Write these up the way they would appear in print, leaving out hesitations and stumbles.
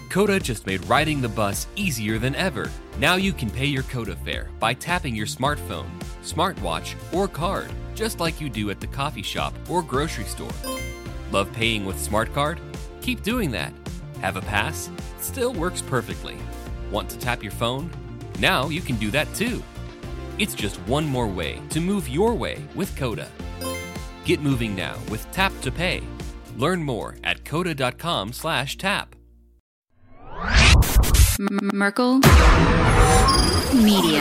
Coda just made riding the bus easier than ever. Now you can pay your Coda fare by tapping your smartphone, smartwatch, or card, just like you do at the coffee shop or grocery store. Love paying with Smart Card? Keep doing that. Have a pass? Still works perfectly. Want to tap your phone? Now you can do that too. It's just one more way to move your way with Coda. Get moving now with Tap to Pay. Learn more at coda.com/tap. Merkel Media.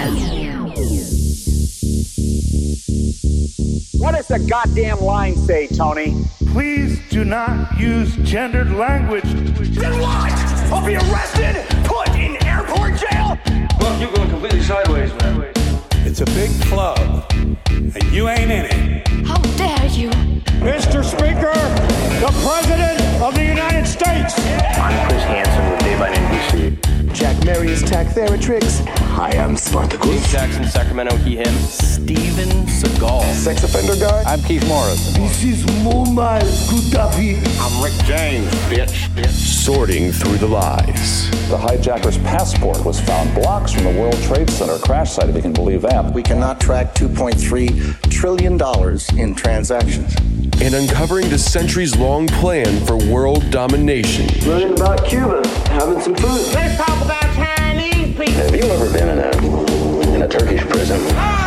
What does the goddamn line say, Tony? Please do not use gendered language. Then what? I'll be arrested, put in airport jail? Look, you're going completely sideways, man. It's a big club, and you ain't in it. How dare you? Mr. Speaker, the President of the United States. I'm Chris Hansen with Daylight NBC. Jack Marius Tac Theratrix. Hi, I'm Spartacus. Jackson, Sacramento, he, him. Steven Seagal. Sex offender guy. I'm Keith Morris. This is Muammar Gaddafi. I'm Rick James, bitch. Sorting through the lies. The hijacker's passport was found blocks from the World Trade Center crash site, if you can believe that. We cannot track $2.3 trillion in transactions. And uncovering the centuries-long plan for world domination. Learning about Cuba, having some food. Let's talk about Chinese people. Have you ever been in a Turkish prison?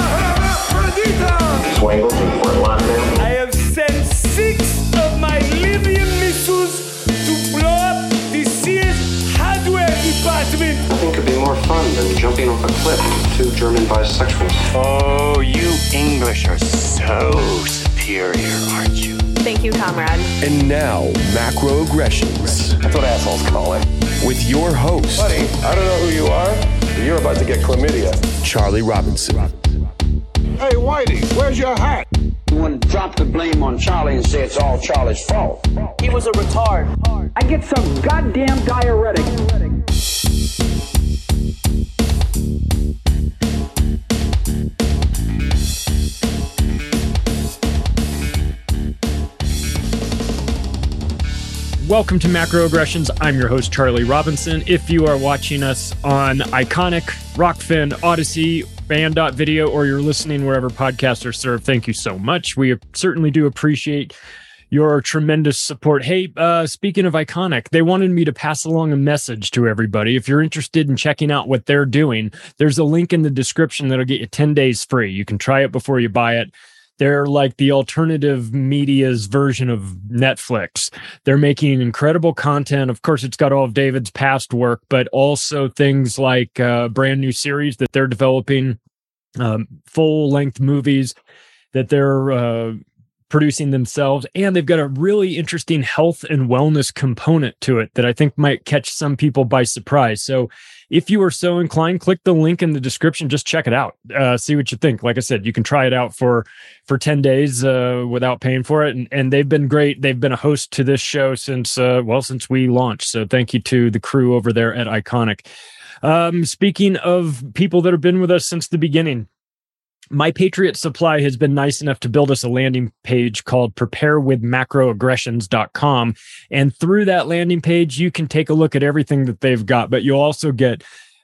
Swangles in Fort Lauderdale. I have sent 6 of my Libyan missiles to blow up the Sears hardware department. Nothing could be more fun than jumping off a cliff with 2 German bisexuals. Oh, you English are so superior, aren't you? Thank you, comrade. And now, macroaggressions. That's what assholes call it. With your host, Buddy, I don't know who you are, but you're about to get chlamydia. Charlie Robinson. Hey, Whitey, where's your hat? You want to drop the blame on Charlie and say it's all Charlie's fault. He was a retard. I get some goddamn diuretic. Welcome to Macroaggressions. I'm your host, Charlie Robinson. If you are watching us on Iconic, Rockfin, Odyssey, Band.video, or you're listening wherever podcasts are served, thank you so much. We certainly do appreciate your tremendous support. Hey, speaking of Iconic, they wanted me to pass along a message to everybody. If you're interested in checking out what they're doing, there's a link in the description that'll get you 10 days free. You can try it before you buy it. They're like the alternative media's version of Netflix. They're making incredible content. Of course, it's got all of David's past work, but also things like brand new series that they're developing, full-length movies that they're producing themselves. And they've got a really interesting health and wellness component to it that I think might catch some people by surprise. So if you are so inclined, click the link in the description. Just check it out. See what you think. Like I said, you can try it out for 10 days without paying for it. And they've been great. They've been a host to this show since we launched. So thank you to the crew over there at Iconic. Speaking of people that have been with us since the beginning, My Patriot Supply has been nice enough to build us a landing page called preparewithmacroaggressions.com. And through that landing page, you can take a look at everything that they've got, but you'll also get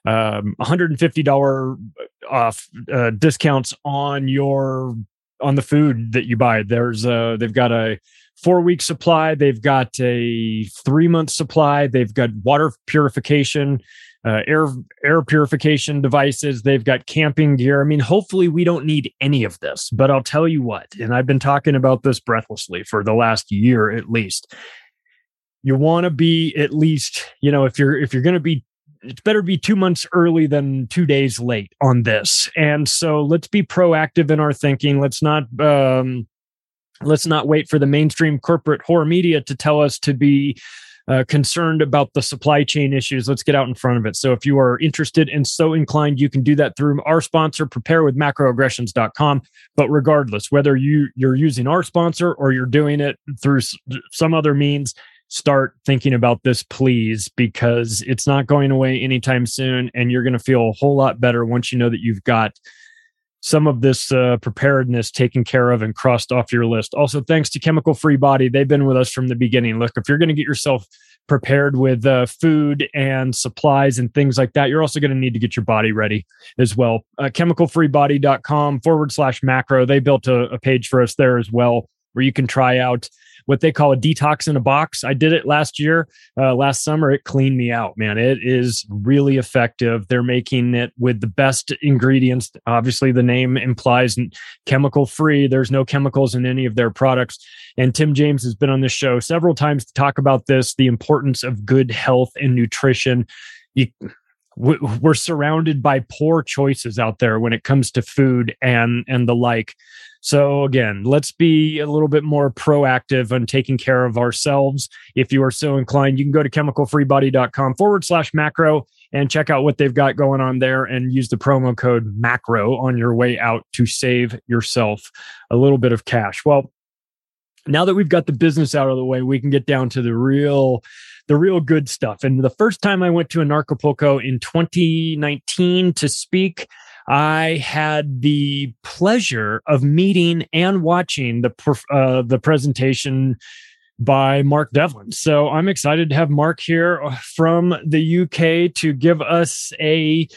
$150 off discounts on the food that you buy. They've got a 4-week supply. They've got a 3-month supply. They've got water purification, air purification devices. They've got camping gear. I mean, hopefully we don't need any of this, but I'll tell you what, and I've been talking about this breathlessly for the last year at least. You want to be at least, if you're going to be, it's better be 2 months early than 2 days late on this. And so let's be proactive in our thinking. Let's not wait for the mainstream corporate horror media to tell us to be concerned about the supply chain issues. Let's get out in front of it. So if you are interested and so inclined, you can do that through our sponsor, preparewithmacroaggressions.com. But regardless, whether you're using our sponsor or you're doing it through some other means, start thinking about this, please, because it's not going away anytime soon. And you're going to feel a whole lot better once you know that you've got some of this preparedness taken care of and crossed off your list. Also, thanks to Chemical Free Body. They've been with us from the beginning. Look, if you're going to get yourself prepared with food and supplies and things like that, you're also going to need to get your body ready as well. chemicalfreebody.com/macro. They built a page for us there as well, where you can try out what they call a detox in a box. I did it last summer. It cleaned me out, man. It is really effective. They're making it with the best ingredients. Obviously, the name implies chemical free. There's no chemicals in any of their products. And Tim James has been on this show several times to talk about this, the importance of good health and nutrition. We're surrounded by poor choices out there when it comes to food and the like. So again, let's be a little bit more proactive on taking care of ourselves. If you are so inclined, you can go to chemicalfreebody.com/macro and check out what they've got going on there and use the promo code MACRO on your way out to save yourself a little bit of cash. Well, now that we've got the business out of the way, we can get down to the real good stuff. And the first time I went to Anarchapulco in 2019 to speak, I had the pleasure of meeting and watching the presentation by Mark Devlin. So I'm excited to have Mark here from the UK to give us a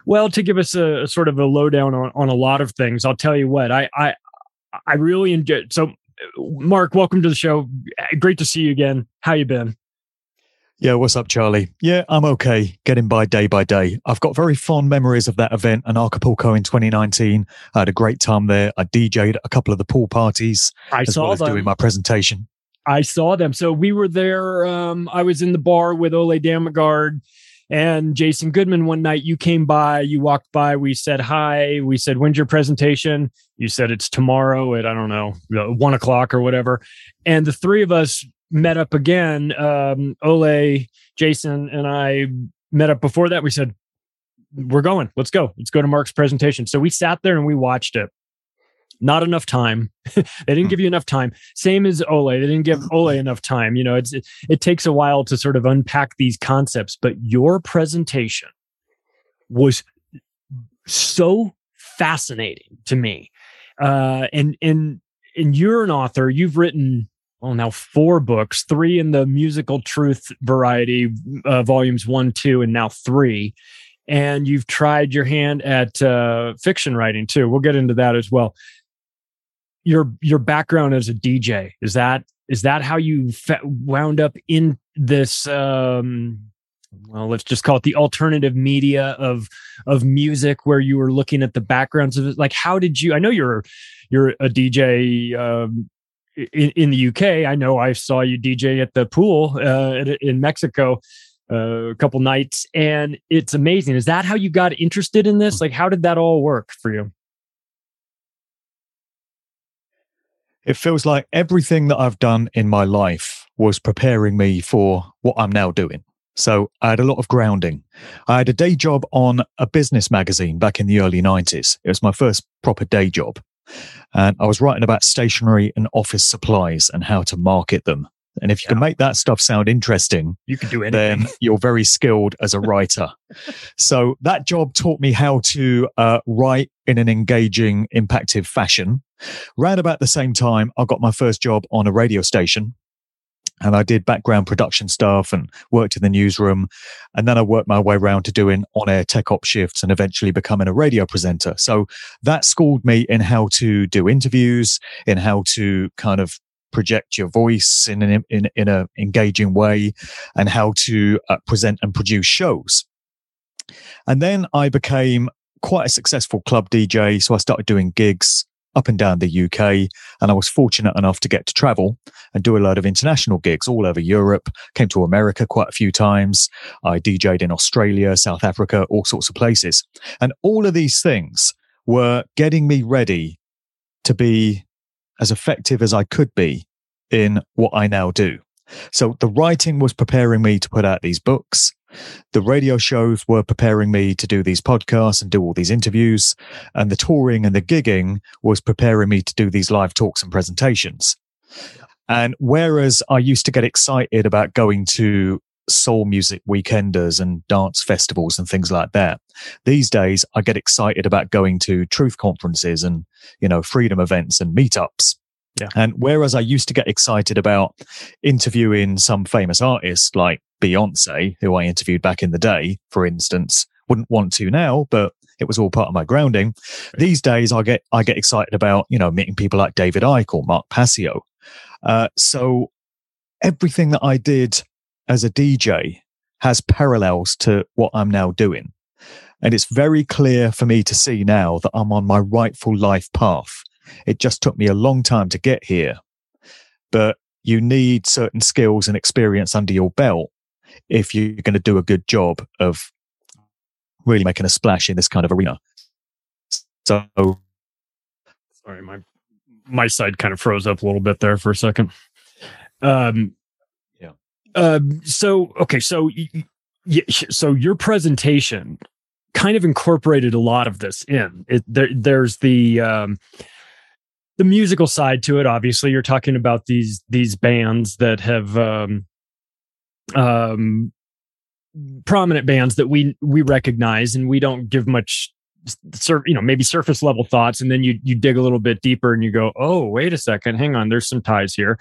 sort of a lowdown on a lot of things. I'll tell you what, I really enjoyed. So Mark, welcome to the show. Great to see you again. How you been? Yeah, what's up, Charlie? Yeah, I'm okay. Getting by day. I've got very fond memories of that event in Acapulco in 2019. I had a great time there. I DJ'd a couple of the pool parties as well as doing my presentation. I saw them. So we were there. I was in the bar with Ole Dammegard and Jason Goodman one night. You came by, you walked by, we said hi. We said, when's your presentation? You said it's tomorrow at, 1 o'clock or whatever. And the three of us met up again. Ole, Jason, and I met up before that. We said, we're going. Let's go to Mark's presentation. So we sat there and we watched it. Not enough time. They didn't give you enough time. Same as Ole. They didn't give Ole enough time. You know, it takes a while to sort of unpack these concepts, but your presentation was so fascinating to me. And you're an author. You've written, now 4 books, 3 in the musical truth variety, volumes 1, 2, and now 3. And you've tried your hand at fiction writing too. We'll get into that as well. Your background as a DJ, is that how you wound up in this? Let's just call it the alternative media of music, where you were looking at the backgrounds of it. Like, how did you? I know you're a DJ in the UK. I know I saw you DJ at the pool in Mexico a couple nights, and it's amazing. Is that how you got interested in this? Like, how did that all work for you? It feels like everything that I've done in my life was preparing me for what I'm now doing. So I had a lot of grounding. I had a day job on a business magazine back in the early 90s. It was my first proper day job. And I was writing about stationery and office supplies and how to market them. And if you can make that stuff sound interesting, you can do anything. Then you're very skilled as a writer. So that job taught me how to write in an engaging, impactful fashion. Round about the same time, I got my first job on a radio station. And I did background production stuff and worked in the newsroom. And then I worked my way around to doing on-air tech op shifts and eventually becoming a radio presenter. So that schooled me in how to do interviews, in how to kind of project your voice in an engaging way, and how to present and produce shows. And then I became quite a successful club DJ. So I started doing gigs up and down the UK, and I was fortunate enough to get to travel and do a lot of international gigs all over Europe. Came to America quite a few times. I DJ'd in Australia, South Africa, all sorts of places. And all of these things were getting me ready to be as effective as I could be in what I now do. So the writing was preparing me to put out these books. The radio shows were preparing me to do these podcasts and do all these interviews. And the touring and the gigging was preparing me to do these live talks and presentations. And whereas I used to get excited about going to soul music weekenders and dance festivals and things like that. These days, I get excited about going to truth conferences and, freedom events and meetups. Yeah. And whereas I used to get excited about interviewing some famous artists like Beyonce, who I interviewed back in the day, for instance, wouldn't want to now, but it was all part of my grounding. Right. These days, I get excited about, meeting people like David Icke or Mark Passio. So everything that I did as a DJ has parallels to what I'm now doing. And it's very clear for me to see now that I'm on my rightful life path. It just took me a long time to get here, but you need certain skills and experience under your belt if you're going to do a good job of really making a splash in this kind of arena. So, sorry, my side kind of froze up a little bit there for a second. So your presentation kind of incorporated a lot of this in. There's the musical side to it. Obviously, you're talking about these bands that have prominent bands that we recognize, and we don't give much, maybe surface level thoughts, and then you dig a little bit deeper and you go, oh, wait a second, hang on, there's some ties here.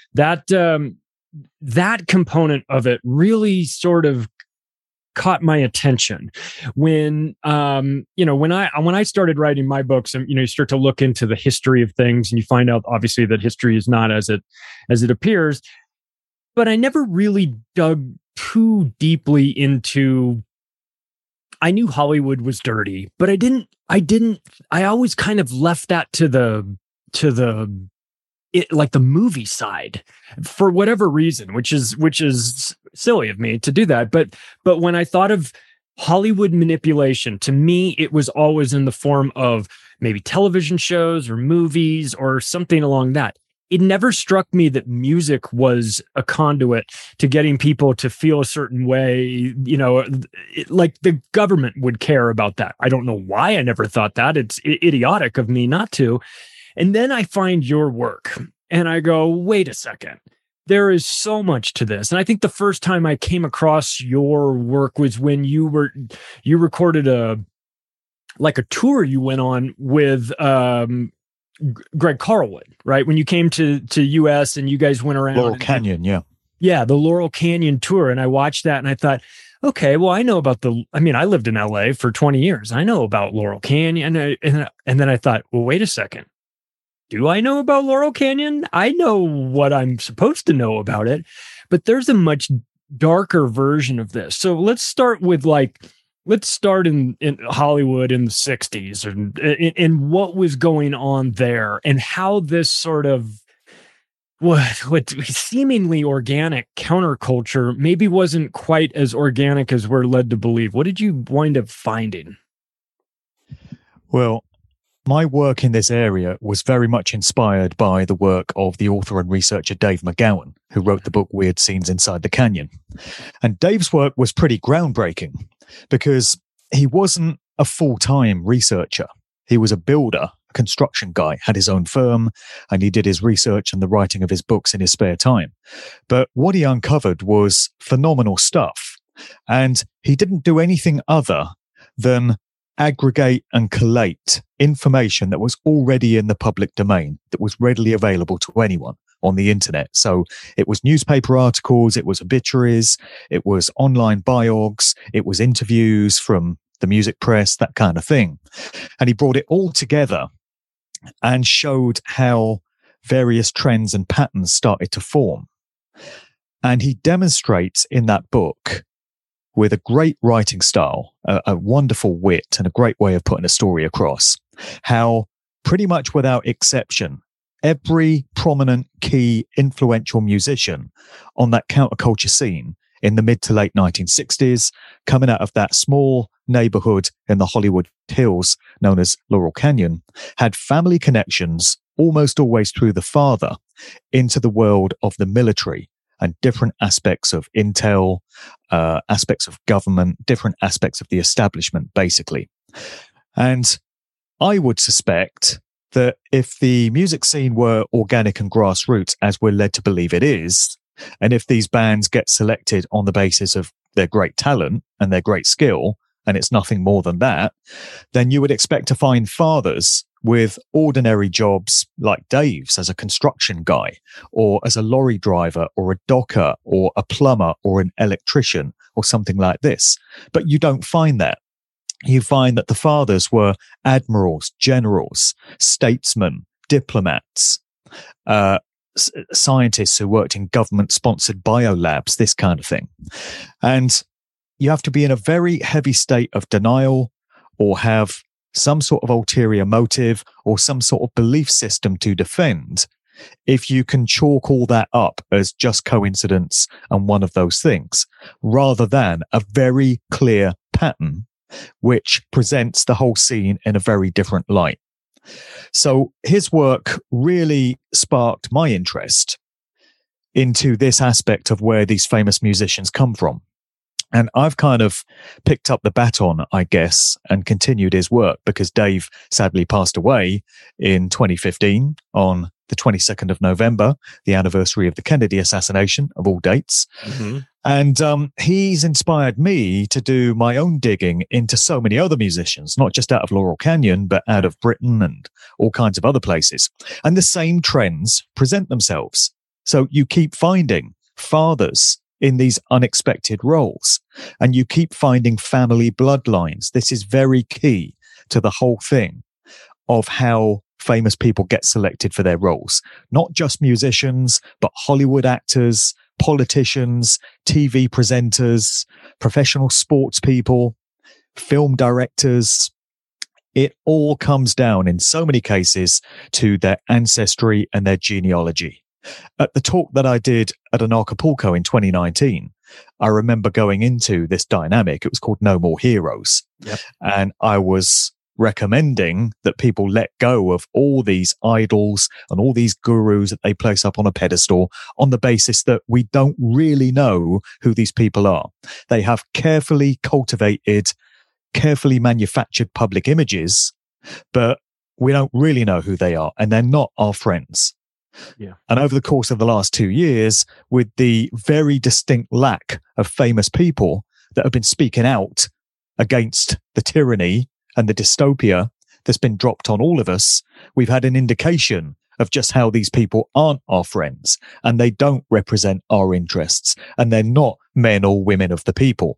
That component of it really sort of caught my attention when I started writing my books, and you start to look into the history of things, and you find out obviously that history is not as it appears. But I never really dug too deeply into. I knew Hollywood was dirty, but I always kind of left that to the movie side for whatever reason, which is silly of me to do that. But when I thought of Hollywood manipulation, to me, it was always in the form of maybe television shows or movies or something along that. It never struck me that music was a conduit to getting people to feel a certain way, like the government would care about that. I don't know why I never thought that. It's idiotic of me not to. And then I find your work and I go, wait a second, there is so much to this. And I think the first time I came across your work was when you recorded a tour you went on with Greg Carlwood, right? When you came to US and you guys went around Laurel Canyon. Yeah. Yeah. The Laurel Canyon tour. And I watched that and I thought, okay, well, I know about I lived in LA for 20 years. I know about Laurel Canyon. And then I thought, well, wait a second. Do I know about Laurel Canyon? I know what I'm supposed to know about it, but there's a much darker version of this. So let's start in Hollywood in the 60s and what was going on there and how this sort of what seemingly organic counterculture maybe wasn't quite as organic as we're led to believe. What did you wind up finding? Well, my work in this area was very much inspired by the work of the author and researcher Dave McGowan, who wrote the book Weird Scenes Inside the Canyon. And Dave's work was pretty groundbreaking because he wasn't a full-time researcher. He was a builder, a construction guy, had his own firm, and he did his research and the writing of his books in his spare time. But what he uncovered was phenomenal stuff. And he didn't do anything other than aggregate and collate information that was already in the public domain, that was readily available to anyone on the internet. So it was newspaper articles, it was obituaries, it was online biogs, it was interviews from the music press, that kind of thing. And he brought it all together and showed how various trends and patterns started to form. And he demonstrates in that book, with a great writing style, a wonderful wit, and a great way of putting a story across, how pretty much without exception, every prominent, key, influential musician on that counterculture scene in the mid to late 1960s, coming out of that small neighborhood in the Hollywood Hills known as Laurel Canyon, had family connections almost always through the father into the world of the military and different aspects of intel, aspects of government, different aspects of the establishment, basically. And I would suspect that if the music scene were organic and grassroots, as we're led to believe it is, And if these bands get selected on the basis of their great talent and their great skill, and it's nothing more than that, then you would expect to find fathers with ordinary jobs like Dave's as a construction guy, or as a lorry driver, or a docker, or a plumber, or an electrician, or something like this. But you don't find that. You find that the fathers were admirals, generals, statesmen, diplomats, scientists who worked in government-sponsored biolabs, this kind of thing. And you have to be in a very heavy state of denial, or have some sort of ulterior motive, or some sort of belief system to defend, if you can chalk all that up as just coincidence and one of those things, rather than a very clear pattern which presents the whole scene in a very different light. So his work really sparked my interest into this aspect of where these famous musicians come from. And I've kind of picked up the baton, I guess, and continued his work, because Dave sadly passed away in 2015 on the 22nd of November, the anniversary of the Kennedy assassination, of all dates. Mm-hmm. And he's inspired me to do my own digging into so many other musicians, not just out of Laurel Canyon, but out of Britain and all kinds of other places. And the same trends present themselves. So you keep finding fathers in these unexpected roles, and you keep finding family bloodlines. This is very key to the whole thing of how famous people get selected for their roles. Not just musicians, but Hollywood actors, politicians, TV presenters, professional sports people, film directors. It all comes down, in so many cases, to their ancestry and their genealogy. At the talk that I did at Anarchapulco in 2019, I remember going into this dynamic. It was called No More Heroes. Yep. And I was recommending that people let go of all these idols and all these gurus that they place up on a pedestal, on the basis that we don't really know who these people are. They have carefully cultivated, carefully manufactured public images, but we don't really know who they are, and they're not our friends. Yeah. And over the course of the last 2 years, with the very distinct lack of famous people that have been speaking out against the tyranny and the dystopia that's been dropped on all of us, we've had an indication of just how these people aren't our friends, and they don't represent our interests, and they're not men or women of the people.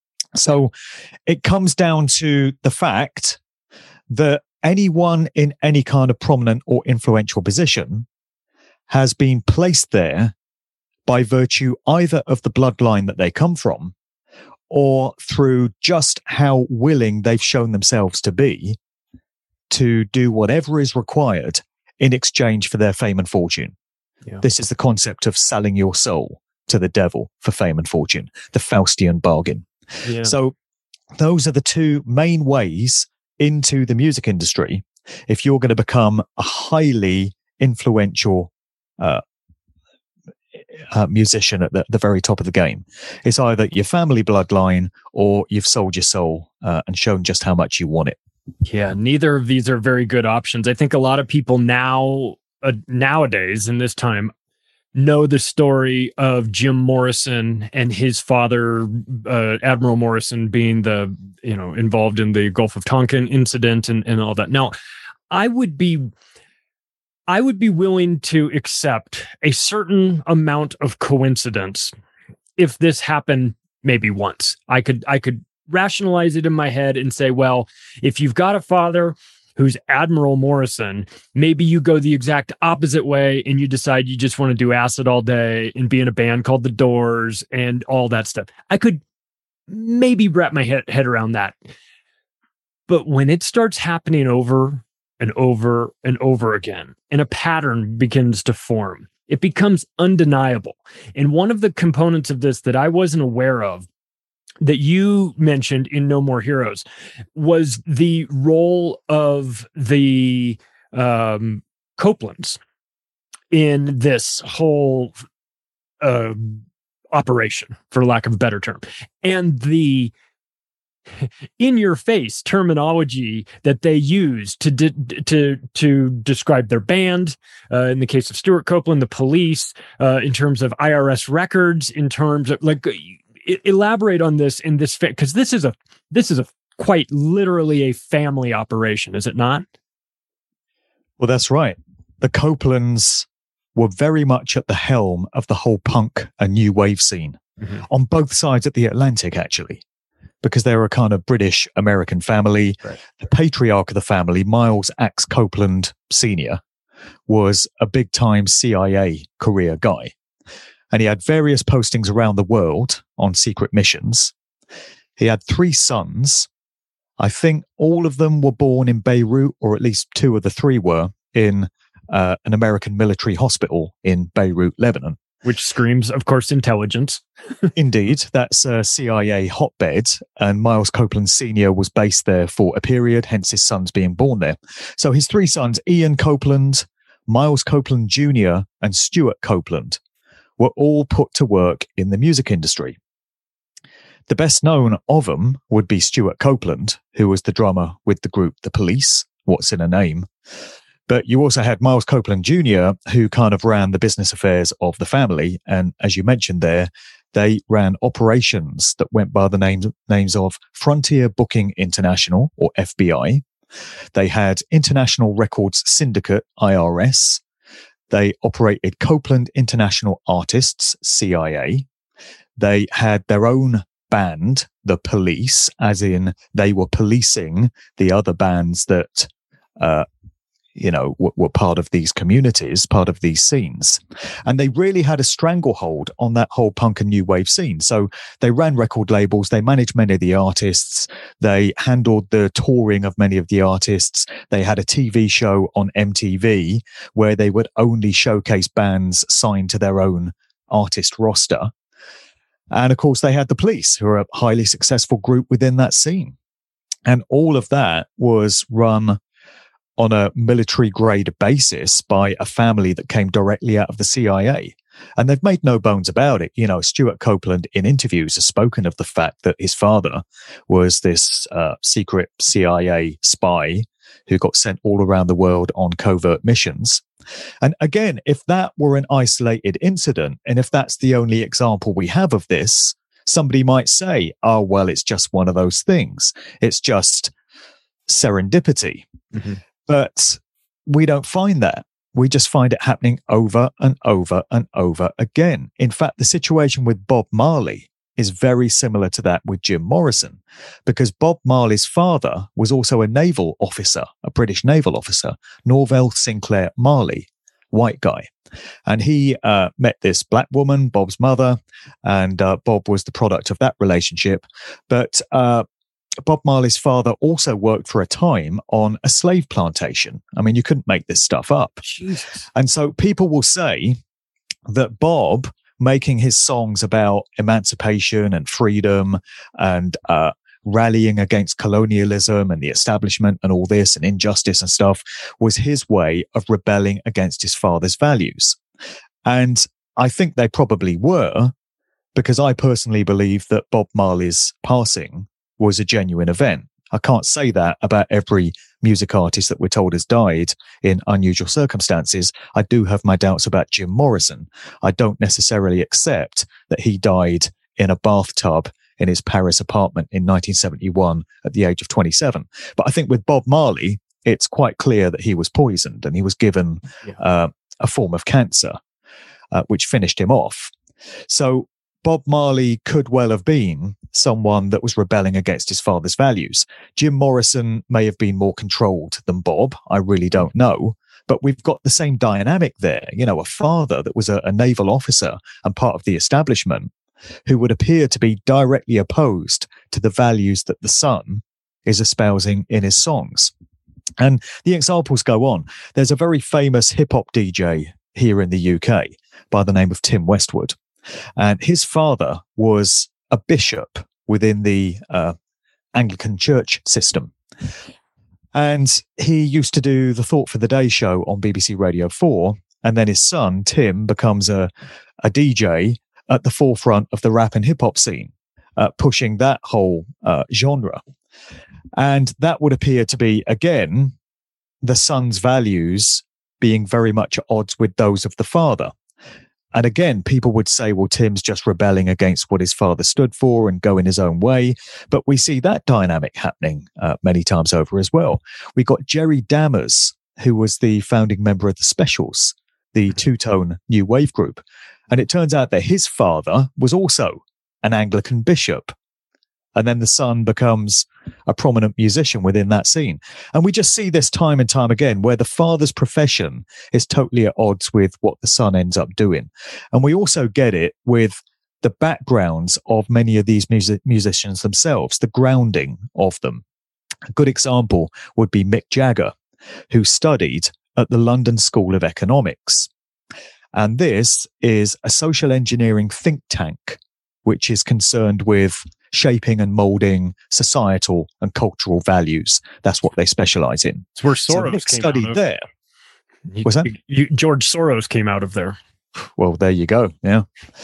So it comes down to the fact that anyone in any kind of prominent or influential position has been placed there by virtue either of the bloodline that they come from, or through just how willing they've shown themselves to be to do whatever is required in exchange for their fame and fortune. Yeah. This is the concept of selling your soul to the devil for fame and fortune, the Faustian bargain. Yeah. So those are the two main ways into the music industry if you're going to become a highly influential musician at the very top of the game. It's either your family bloodline, or you've sold your soul and shown just how much you want it. Yeah, neither of these are very good options. I think a lot of people nowadays in this time know the story of Jim Morrison and his father, Admiral Morrison, being involved in the Gulf of Tonkin incident and all that. Now, I would be willing to accept a certain amount of coincidence if this happened maybe once. I could rationalize it in my head and say, well, if you've got a father who's Admiral Morrison, maybe you go the exact opposite way and you decide you just want to do acid all day and be in a band called The Doors and all that stuff. I could maybe wrap my head around that. But when it starts happening over and over and over again, and a pattern begins to form, it becomes undeniable. And one of the components of this that I wasn't aware of, that you mentioned in No More Heroes, was the role of the Copelands in this whole operation, for lack of a better term, and the in-your-face terminology that they use to describe their band. In the case of Stuart Copeland, the Police, in terms of IRS records, in terms of elaborate on this in this because this is a quite literally a family operation, is it not? Well, that's right. The Copelands were very much at the helm of the whole punk and new wave scene on both sides of the Atlantic, actually, because they're a kind of British-American family. Right. The patriarch of the family, Miles Axe Copeland Sr., was a big-time CIA career guy. And he had various postings around the world on secret missions. He had 3 sons. I think all of them were born in Beirut, or at least 2 of the 3 were in an American military hospital in Beirut, Lebanon. Which screams, of course, intelligence. Indeed, that's a CIA hotbed, and Miles Copeland Sr. was based there for a period, hence his sons being born there. So his 3 sons, Ian Copeland, Miles Copeland Jr., and Stuart Copeland, were all put to work in the music industry. The best known of them would be Stuart Copeland, who was the drummer with the group The Police, What's in a Name. But you also had Miles Copeland Jr., who kind of ran the business affairs of the family. And as you mentioned there, they ran operations that went by the names of Frontier Booking International, or FBI. They had International Records Syndicate, IRS. They operated Copeland International Artists, CIA. They had their own band, The Police, as in they were policing the other bands that were part of these communities, part of these scenes. And they really had a stranglehold on that whole punk and new wave scene. So they ran record labels, they managed many of the artists, they handled the touring of many of the artists. They had a TV show on MTV where they would only showcase bands signed to their own artist roster. And of course, they had the Police, who are a highly successful group within that scene. And all of that was run on a military grade basis by a family that came directly out of the CIA. And they've made no bones about it. You know, Stuart Copeland in interviews has spoken of the fact that his father was this secret CIA spy who got sent all around the world on covert missions. And again, if that were an isolated incident, and if that's the only example we have of this, somebody might say, oh, well, it's just one of those things. It's just serendipity. Mm-hmm. But we don't find that. We just find it happening over and over and over again. In fact, the situation with Bob Marley is very similar to that with Jim Morrison, because Bob Marley's father was also a naval officer, a British naval officer, Norvell Sinclair Marley, white guy. And he met this black woman, Bob's mother, and Bob was the product of that relationship. But Bob Marley's father also worked for a time on a slave plantation. I mean, you couldn't make this stuff up. Jesus. And so people will say that Bob, making his songs about emancipation and freedom and rallying against colonialism and the establishment and all this and injustice and stuff, was his way of rebelling against his father's values. And I think they probably were, because I personally believe that Bob Marley's passing was a genuine event. I can't say that about every music artist that we're told has died in unusual circumstances. I do have my doubts about Jim Morrison. I don't necessarily accept that he died in a bathtub in his Paris apartment in 1971 at the age of 27. But I think with Bob Marley, it's quite clear that he was poisoned and he was given a form of cancer, which finished him off. So Bob Marley could well have been someone that was rebelling against his father's values. Jim Morrison may have been more controlled than Bob. I really don't know. But we've got the same dynamic there. You know, a father that was a naval officer and part of the establishment who would appear to be directly opposed to the values that the son is espousing in his songs. And the examples go on. There's a very famous hip-hop DJ here in the UK by the name of Tim Westwood. And his father was a bishop within the Anglican church system. And he used to do the Thought for the Day show on BBC Radio 4. And then his son, Tim, becomes a DJ at the forefront of the rap and hip hop scene. pushing that whole genre. And that would appear to be, again, the son's values being very much at odds with those of the father. And again, people would say, well, Tim's just rebelling against what his father stood for and going his own way. But we see that dynamic happening many times over as well. We got Jerry Dammers, who was the founding member of the Specials, the two-tone new wave group. And it turns out that his father was also an Anglican bishop. And then the son becomes a prominent musician within that scene. And we just see this time and time again, where the father's profession is totally at odds with what the son ends up doing. And we also get it with the backgrounds of many of these musicians themselves, the grounding of them. A good example would be Mick Jagger, who studied at the London School of Economics. And this is a social engineering think tank, which is concerned with shaping and molding societal and cultural values. That's what they specialize in. It's where Soros came studied out of. There. Was that? George Soros came out of there. Well, there you go. Yeah.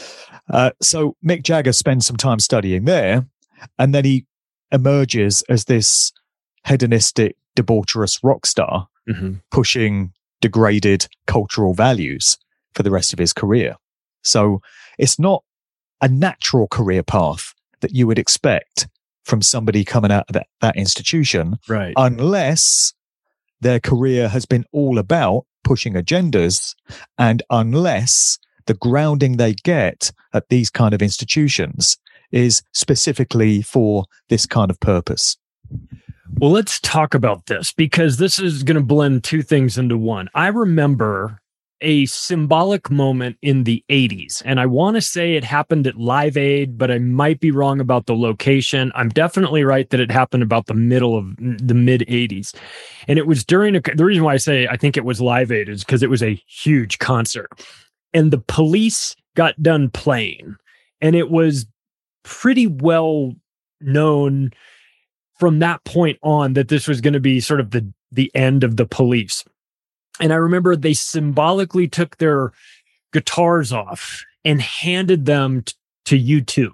So Mick Jagger spends some time studying there, and then he emerges as this hedonistic, debaucherous rock star, pushing degraded cultural values for the rest of his career. So it's not a natural career path that you would expect from somebody coming out of that institution, right? Unless their career has been all about pushing agendas, and unless the grounding they get at these kind of institutions is specifically for this kind of purpose. Well, let's talk about this, because this is going to blend two things into one. I remember a symbolic moment in the 80s, and I want to say it happened at Live Aid, but I might be wrong about the location. I'm definitely right that it happened about the middle of the mid 80s. And it was during the reason why I say I think it was Live Aid is because it was a huge concert, and the Police got done playing, and it was pretty well known from that point on that this was going to be sort of the end of the Police. And I remember they symbolically took their guitars off and handed them to U2.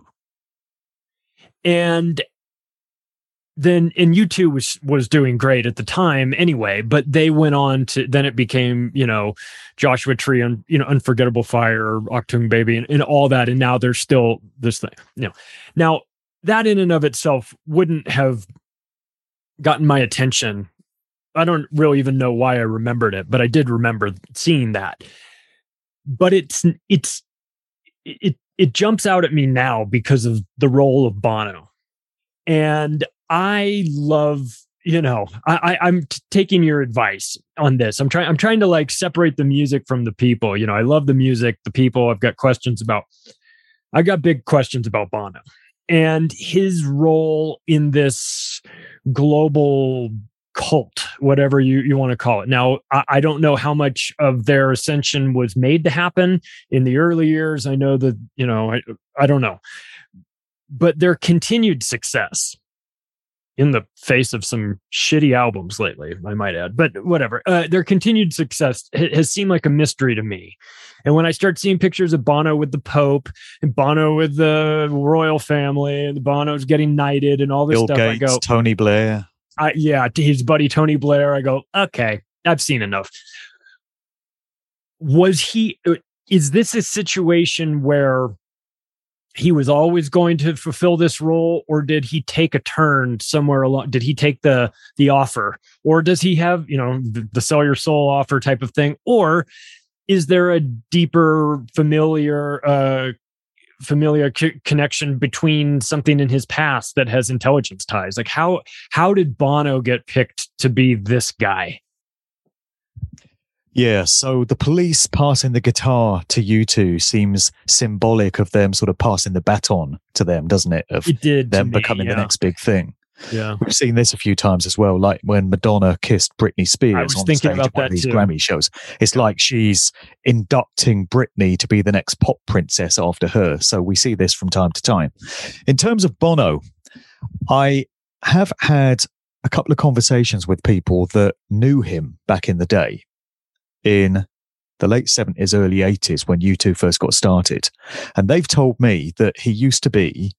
And then, and U2 was doing great at the time anyway, but they went on to, then it became, Joshua Tree and, Unforgettable Fire, Achtung Baby, and all that. And now there's still this thing, Now, that in and of itself wouldn't have gotten my attention. I don't really even know why I remembered it, but I did remember seeing that. But it jumps out at me now because of the role of Bono. And I love, I'm taking your advice on this. I'm trying to like separate the music from the people. I love the music, the people I've got big questions about Bono and his role in this global cult, whatever you want to call it. Now, I don't know how much of their ascension was made to happen in the early years. I know that, I don't know. But their continued success in the face of some shitty albums lately, I might add, but whatever. Their continued success has seemed like a mystery to me. And when I start seeing pictures of Bono with the Pope and Bono with the royal family and Bono's getting knighted and all this Bill stuff, Gates, I go, Tony Blair. To his buddy Tony Blair, I go, okay, I've seen enough. Is this a situation where he was always going to fulfill this role, or did he take a turn somewhere along? Did he take the offer, or does he have, the sell your soul offer type of thing? Or is there a deeper familiar connection between something in his past that has intelligence ties? Like how did Bono get picked to be this guy? Yeah, so the Police passing the guitar to U2 seems symbolic of them sort of passing the baton to them, doesn't it? Of it did them becoming the next big thing. Yeah, we've seen this a few times as well, like when Madonna kissed Britney Spears on stage at one of these Grammy shows. It's like she's inducting Britney to be the next pop princess after her. So we see this from time to time. In terms of Bono, I have had a couple of conversations with people that knew him back in the day, in the late 70s, early 80s, when U2 first got started. And they've told me that he used to be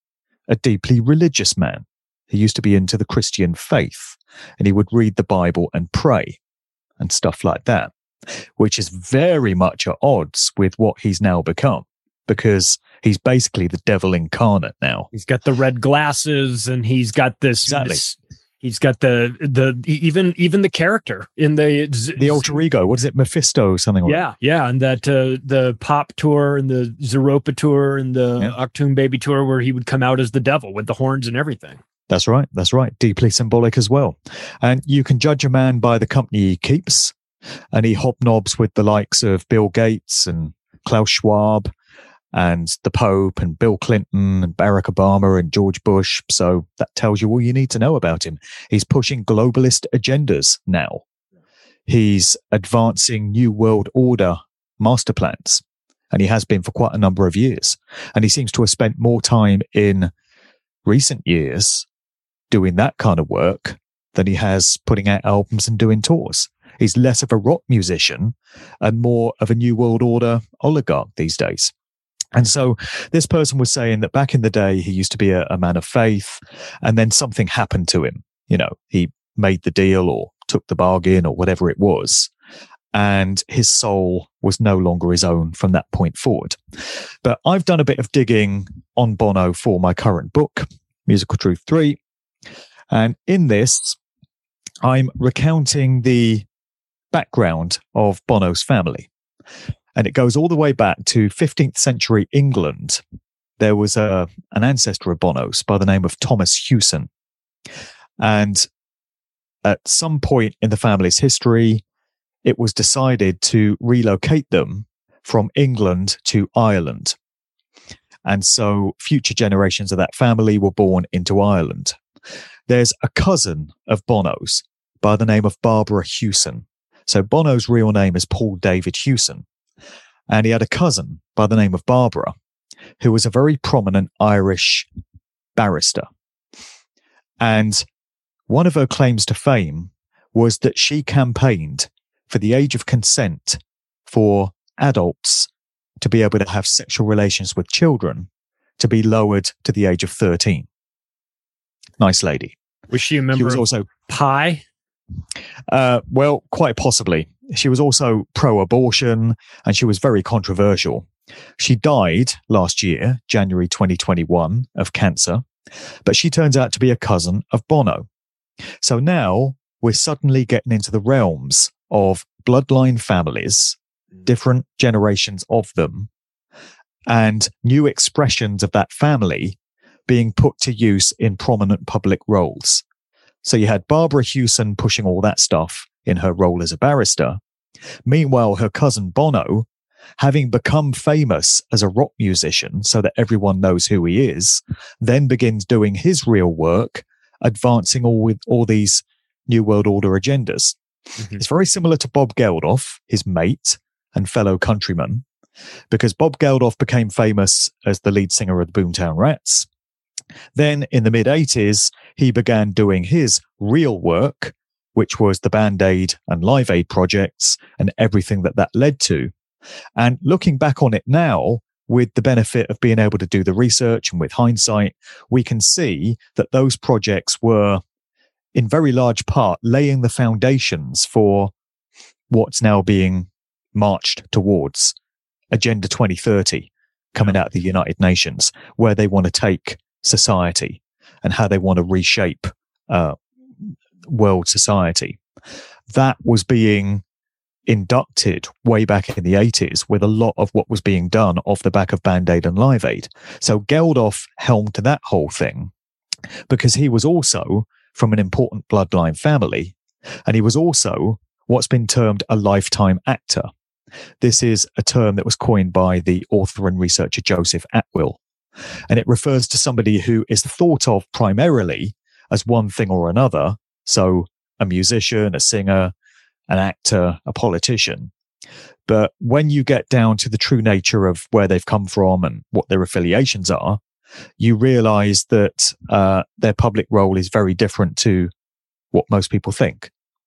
a deeply religious man. He used to be into the Christian faith, and he would read the Bible and pray and stuff like that, which is very much at odds with what he's now become, because he's basically the devil incarnate now. He's got the red glasses, and he's got this. Exactly. He's got the even the character in the alter ego. What is it, Mephisto? Something like that. Yeah, and that the Pop tour and the Zeropa tour and the Achtung Baby tour, where he would come out as the devil with the horns and everything. That's right. That's right. Deeply symbolic as well. And you can judge a man by the company he keeps, and he hobnobs with the likes of Bill Gates and Klaus Schwab and the Pope and Bill Clinton and Barack Obama and George Bush. So that tells you all you need to know about him. He's pushing globalist agendas now. He's advancing New World Order master plans, and he has been for quite a number of years. And he seems to have spent more time in recent years doing that kind of work than he has putting out albums and doing tours. He's less of a rock musician and more of a New World Order oligarch these days. And so this person was saying that back in the day, he used to be a man of faith, and then something happened to him. You know, he made the deal or took the bargain or whatever it was, and his soul was no longer his own from that point forward. But I've done a bit of digging on Bono for my current book, Musical Truth 3. And in this, I'm recounting the background of Bono's family. And it goes all the way back to 15th century England. There was an ancestor of Bono's by the name of Thomas Hewson. And at some point in the family's history, it was decided to relocate them from England to Ireland. And so future generations of that family were born into Ireland. There's a cousin of Bono's by the name of Barbara Hewson. So Bono's real name is Paul David Hewson. And he had a cousin by the name of Barbara, who was a very prominent Irish barrister. And one of her claims to fame was that she campaigned for the age of consent for adults to be able to have sexual relations with children to be lowered to the age of 13. Nice lady. Was she a member of also Pi? Well, quite possibly. She was also pro-abortion, and she was very controversial. She died last year, January 2021, of cancer, but she turns out to be a cousin of Bono. So now we're suddenly getting into the realms of bloodline families, different generations of them, and new expressions of that family being put to use in prominent public roles. So you had Barbara Hewson pushing all that stuff in her role as a barrister. Meanwhile, her cousin Bono, having become famous as a rock musician so that everyone knows who he is, then begins doing his real work, advancing all these New World Order agendas. Mm-hmm. It's very similar to Bob Geldof, his mate and fellow countryman, because Bob Geldof became famous as the lead singer of the Boomtown Rats. Then in the mid-80s, he began doing his real work, which was the Band-Aid and Live Aid projects and everything that led to. And looking back on it now, with the benefit of being able to do the research and with hindsight, we can see that those projects were, in very large part, laying the foundations for what's now being marched towards Agenda 2030, coming out of the United Nations, where they want to take society and how they want to reshape world society. That was being inducted way back in the 80s with a lot of what was being done off the back of Band-Aid and Live Aid. So Geldof helmed that whole thing because he was also from an important bloodline family, and he was also what's been termed a lifetime actor. This is a term that was coined by the author and researcher Joseph Atwill, and it refers to somebody who is thought of primarily as one thing or another. So a musician, a singer, an actor, a politician. But when you get down to the true nature of where they've come from and what their affiliations are, you realize that their public role is very different to what most people think.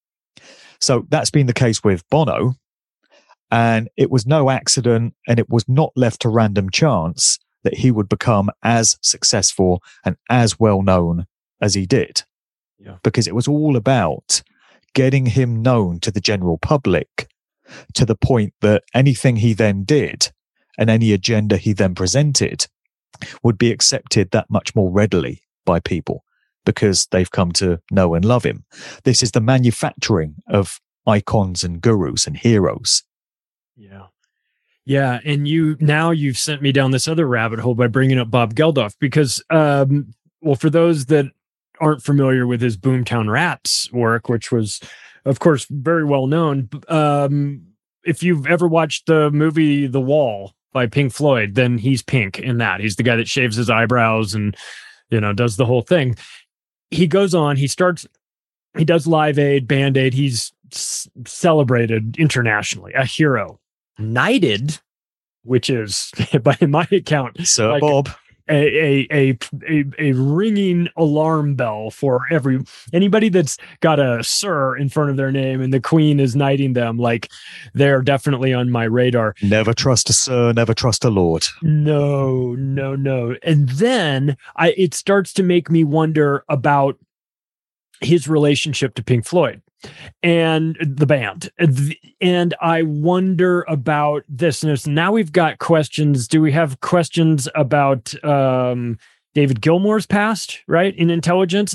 So that's been the case with Bono. And it was no accident, and it was not left to random chance that he would become as successful and as well known as he did. Yeah. Because it was all about getting him known to the general public to the point that anything he then did and any agenda he then presented would be accepted that much more readily by people because they've come to know and love him. This is the manufacturing of icons and gurus and heroes. Yeah. Yeah. And you've sent me down this other rabbit hole by bringing up Bob Geldof because, for those that aren't familiar with his Boomtown Rats work, which was, of course, very well known. If you've ever watched the movie The Wall by Pink Floyd, then he's Pink in that. He's the guy that shaves his eyebrows and, does the whole thing. He goes on, he does Live Aid, Band Aid. He's celebrated internationally, a hero, knighted, which is, by my account, Sir like Bob. A ringing alarm bell for anybody that's got a sir in front of their name and the Queen is knighting them. Like, they're definitely on my radar. Never trust a sir, never trust a lord. No. And then it starts to make me wonder about his relationship to Pink Floyd and the band. And I wonder about this. And now we've got questions. Do we have questions about David Gilmour's past, right? In intelligence?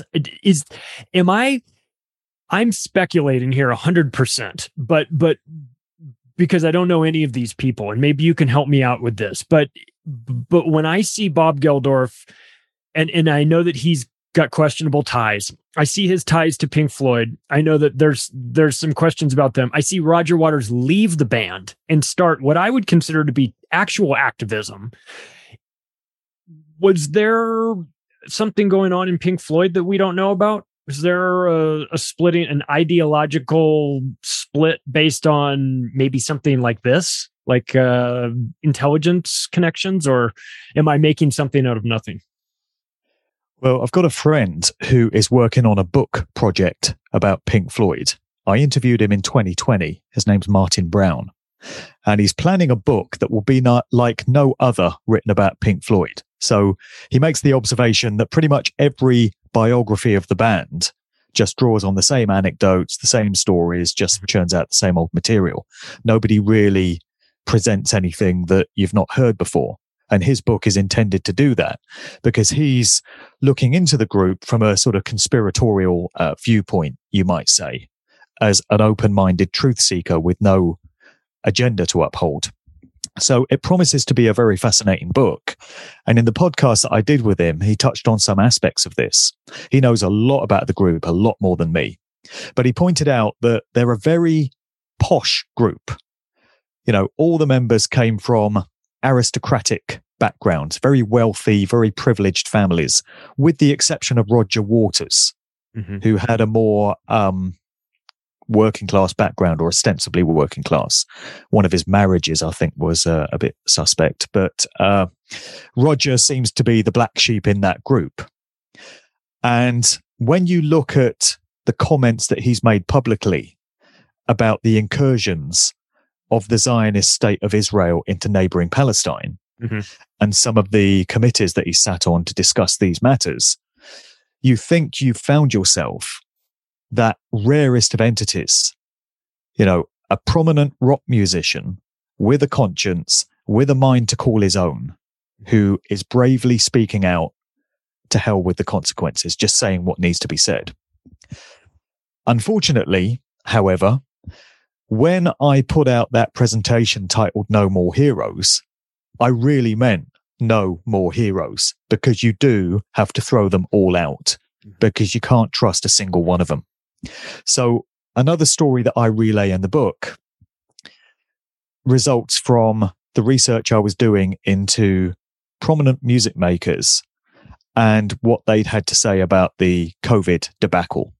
I'm speculating here 100%, but because I don't know any of these people, and maybe you can help me out with this. But when I see Bob Geldof, and I know that he's got questionable ties. I see his ties to Pink Floyd. I know that there's some questions about them. I see Roger Waters leave the band and start what I would consider to be actual activism. Was there something going on in Pink Floyd that we don't know about? Was there a splitting, an ideological split based on maybe something like this, like intelligence connections, or am I making something out of nothing? Well, I've got a friend who is working on a book project about Pink Floyd. I interviewed him in 2020. His name's Martin Brown. And he's planning a book that will be not like no other written about Pink Floyd. So he makes the observation that pretty much every biography of the band just draws on the same anecdotes, the same stories, just churns out the same old material. Nobody really presents anything that you've not heard before. And his book is intended to do that because he's looking into the group from a sort of conspiratorial viewpoint, you might say, as an open-minded truth seeker with no agenda to uphold. So it promises to be a very fascinating book. And in the podcast that I did with him, he touched on some aspects of this. He knows a lot about the group, a lot more than me. But he pointed out that they're a very posh group. All the members came from aristocratic backgrounds, very wealthy, very privileged families, with the exception of Roger Waters, who had a more working class background, or ostensibly working class. One of his marriages, I think, was a bit suspect, but Roger seems to be the black sheep in that group. And when you look at the comments that he's made publicly about the incursions of the Zionist state of Israel into neighboring Palestine, and some of the committees that he sat on to discuss these matters, you think you've found yourself that rarest of entities, a prominent rock musician with a conscience, with a mind to call his own, who is bravely speaking out to hell with the consequences, just saying what needs to be said. Unfortunately, however, when I put out that presentation titled No More Heroes, I really meant no more heroes, because you do have to throw them all out, because you can't trust a single one of them. So another story that I relay in the book results from the research I was doing into prominent music makers and what they'd had to say about the COVID debacle.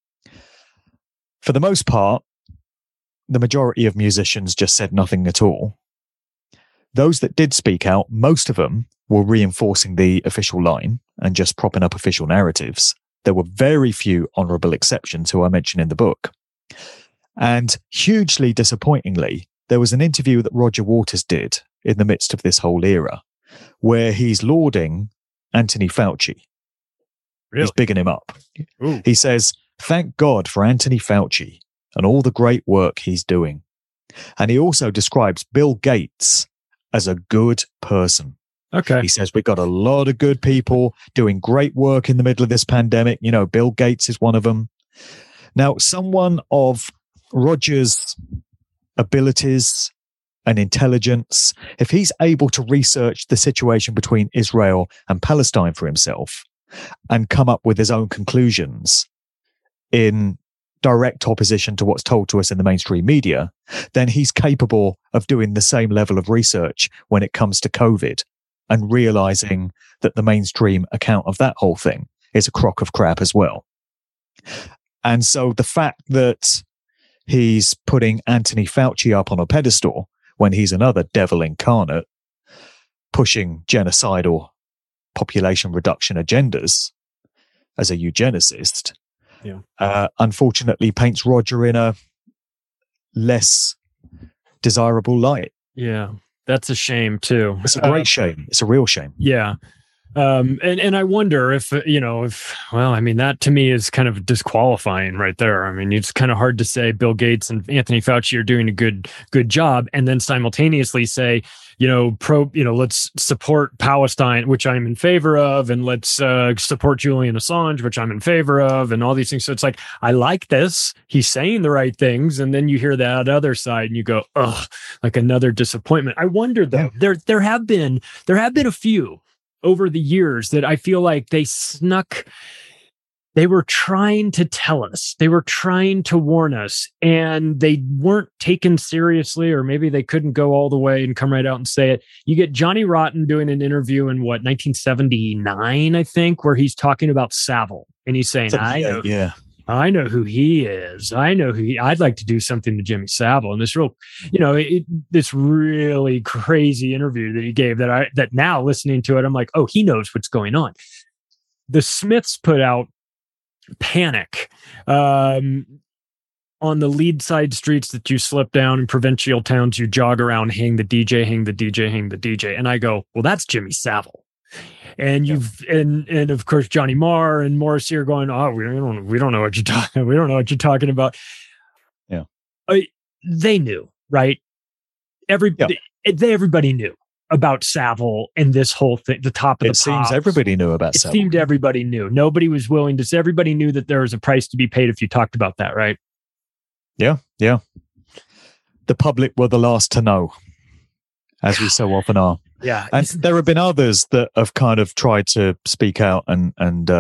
For the most part, the majority of musicians just said nothing at all. Those that did speak out, most of them were reinforcing the official line and just propping up official narratives. There were very few honourable exceptions who I mention in the book. And hugely disappointingly, there was an interview that Roger Waters did in the midst of this whole era. where he's lauding Anthony Fauci. Really? He's bigging him up. Ooh. He says, "Thank God for Anthony Fauci and all the great work he's doing." And he also describes Bill Gates as a good person. Okay. He says, "We've got a lot of good people doing great work in the middle of this pandemic. You know, Bill Gates is one of them." Now, someone of Roger's abilities and intelligence, if he's able to research the situation between Israel and Palestine for himself and come up with his own conclusions in direct opposition to what's told to us in the mainstream media, then he's capable of doing the same level of research when it comes to COVID and realizing that the mainstream account of that whole thing is a crock of crap as well. And so the fact that he's putting Anthony Fauci up on a pedestal when he's another devil incarnate, pushing genocidal population reduction agendas as a eugenicist, unfortunately paints Roger in a less desirable light. Yeah, that's a shame too. It's a great shame. It's a real shame. Yeah. And I wonder if that to me is kind of disqualifying right there. I mean, it's kind of hard to say Bill Gates and Anthony Fauci are doing a good job and then simultaneously say, let's support Palestine, which I'm in favor of, and let's support Julian Assange, which I'm in favor of, and all these things. So it's like, I like this. He's saying the right things. And then you hear that other side and you go, ugh, like another disappointment. I wonder though, there have been a few over the years that I feel like they were trying to tell us, they were trying to warn us, and they weren't taken seriously, or maybe they couldn't go all the way and come right out and say it. You get Johnny Rotten doing an interview in 1979, I think, where he's talking about Savile, and he's saying, I know who he is. I'd like to do something to Jimmy Savile. And this this really crazy interview that he gave that now listening to it, I'm like, oh, he knows what's going on. The Smiths put out Panic on the lead side streets that you slip down, in provincial towns you jog around, hang the DJ, hang the DJ, hang the DJ. And I go, well, that's Jimmy Savile. And and of course Johnny Marr and Morrissey are going, oh, we don't know what you're talking. We don't know what you're talking about. Yeah, they knew, right? Everybody knew about Savile and this whole thing. The top of the pops. It seems everybody knew about Savile. It seemed everybody knew. Nobody was willing to say. Everybody knew that there was a price to be paid if you talked about that, right? Yeah. The public were the last to know, as we so often are. Yeah. And there have been others that have kind of tried to speak out and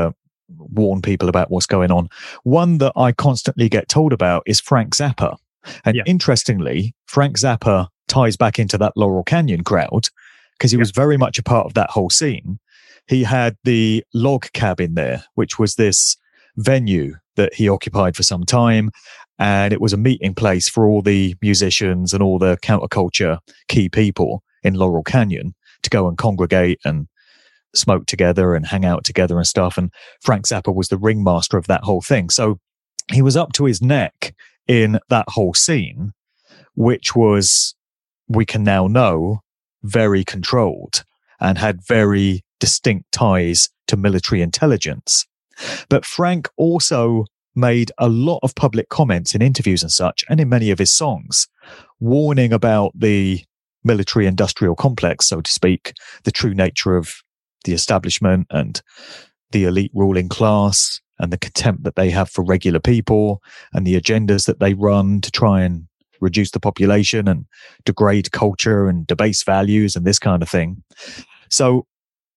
warn people about what's going on. One that I constantly get told about is Frank Zappa. And interestingly, Frank Zappa ties back into that Laurel Canyon crowd because he was very much a part of that whole scene. He had the log cabin there, which was this venue that he occupied for some time. And it was a meeting place for all the musicians and all the counterculture key people in Laurel Canyon to go and congregate and smoke together and hang out together and stuff. And Frank Zappa was the ringmaster of that whole thing. So he was up to his neck in that whole scene, which was, we can now know, very controlled and had very distinct ties to military intelligence. But Frank also made a lot of public comments in interviews and such, and in many of his songs, warning about the military industrial complex, so to speak, the true nature of the establishment and the elite ruling class and the contempt that they have for regular people and the agendas that they run to try and reduce the population and degrade culture and debase values and this kind of thing. So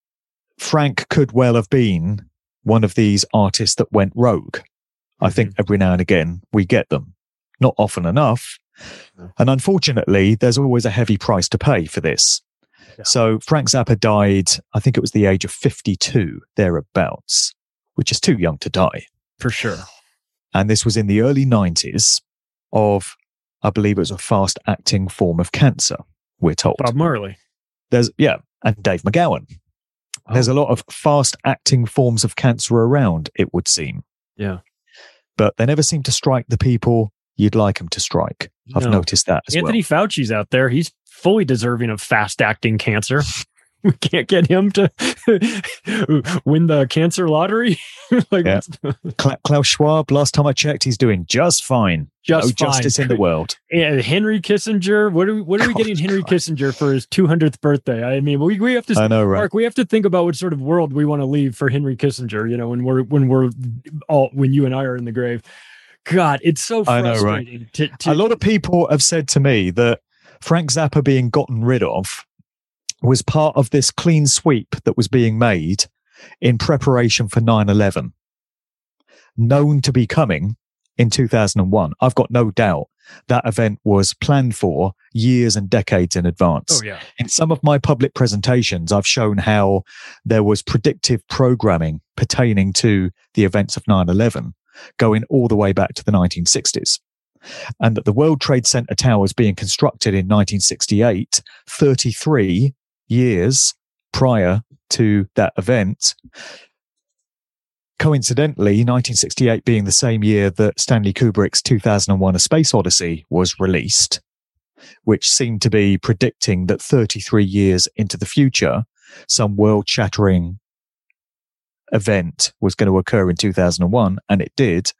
Frank could well have been one of these artists that went rogue. I think every now and again we get them, not often enough. And unfortunately, there's always a heavy price to pay for this. Yeah. So Frank Zappa died, I think it was the age of 52, thereabouts, which is too young to die. For sure. And this was in the early 90s of, I believe it was a fast-acting form of cancer, we're told. Bob Marley. And Dave McGowan. Oh. There's a lot of fast-acting forms of cancer around, it would seem. Yeah. But they never seem to strike the people you'd like them to strike. I've noticed that as Anthony Fauci's out there. He's fully deserving of fast-acting cancer. We can't get him to win the cancer lottery. Klaus Schwab, last time I checked, he's doing just fine. Justice in the world. And Henry Kissinger, what are we getting Henry Kissinger for his 200th birthday? I mean, we have to. I know, right? Mark, we have to think about what sort of world we want to leave for Henry Kissinger. When you and I are in the grave. God, it's so frustrating. I know, right? A lot of people have said to me that Frank Zappa being gotten rid of was part of this clean sweep that was being made in preparation for 9/11, known to be coming in 2001. I've got no doubt that event was planned for years and decades in advance. Oh, yeah. In some of my public presentations, I've shown how there was predictive programming pertaining to the events of 9/11, going all the way back to the 1960s. And that the World Trade Center towers being constructed in 1968, 33 years prior to that event, coincidentally, 1968 being the same year that Stanley Kubrick's 2001 A Space Odyssey was released, which seemed to be predicting that 33 years into the future, some world-shattering event was going to occur in 2001, and it did,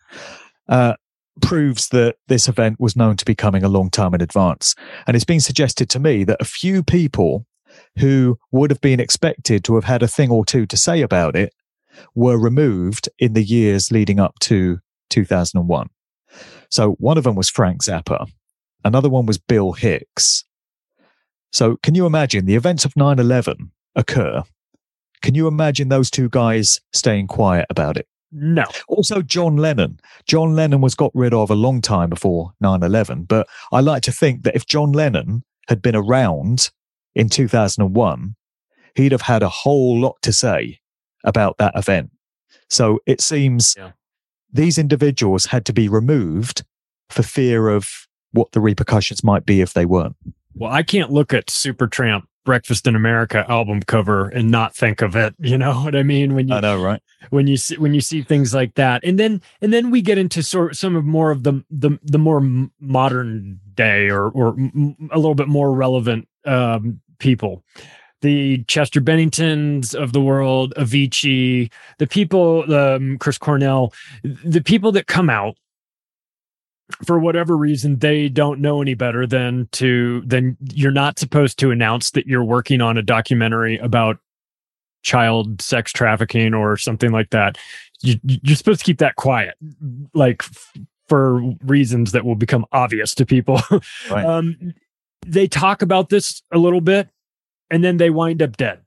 proves that this event was known to be coming a long time in advance. And it's been suggested to me that a few people who would have been expected to have had a thing or two to say about it were removed in the years leading up to 2001. So one of them was Frank Zappa. Another one was Bill Hicks. So can you imagine the events of 9/11 occur? Can you imagine those two guys staying quiet about it? No. Also, John Lennon. John Lennon was got rid of a long time before 9/11, but I like to think that if John Lennon had been around in 2001, he'd have had a whole lot to say about that event. So it seems these individuals had to be removed for fear of what the repercussions might be if they weren't. Well, I can't look at Supertramp Breakfast in America album cover and not think of it. You know what I mean? I know, right? When you see things like that, and then we get into some of more of the more modern day or a little bit more relevant people. The Chester Benningtons of the world, Avicii, the people, Chris Cornell, the people that come out for whatever reason, they don't know any better than you're not supposed to announce that you're working on a documentary about child sex trafficking or something like that. You're supposed to keep that quiet, like for reasons that will become obvious to people. Right. They talk about this a little bit, and then they wind up dead.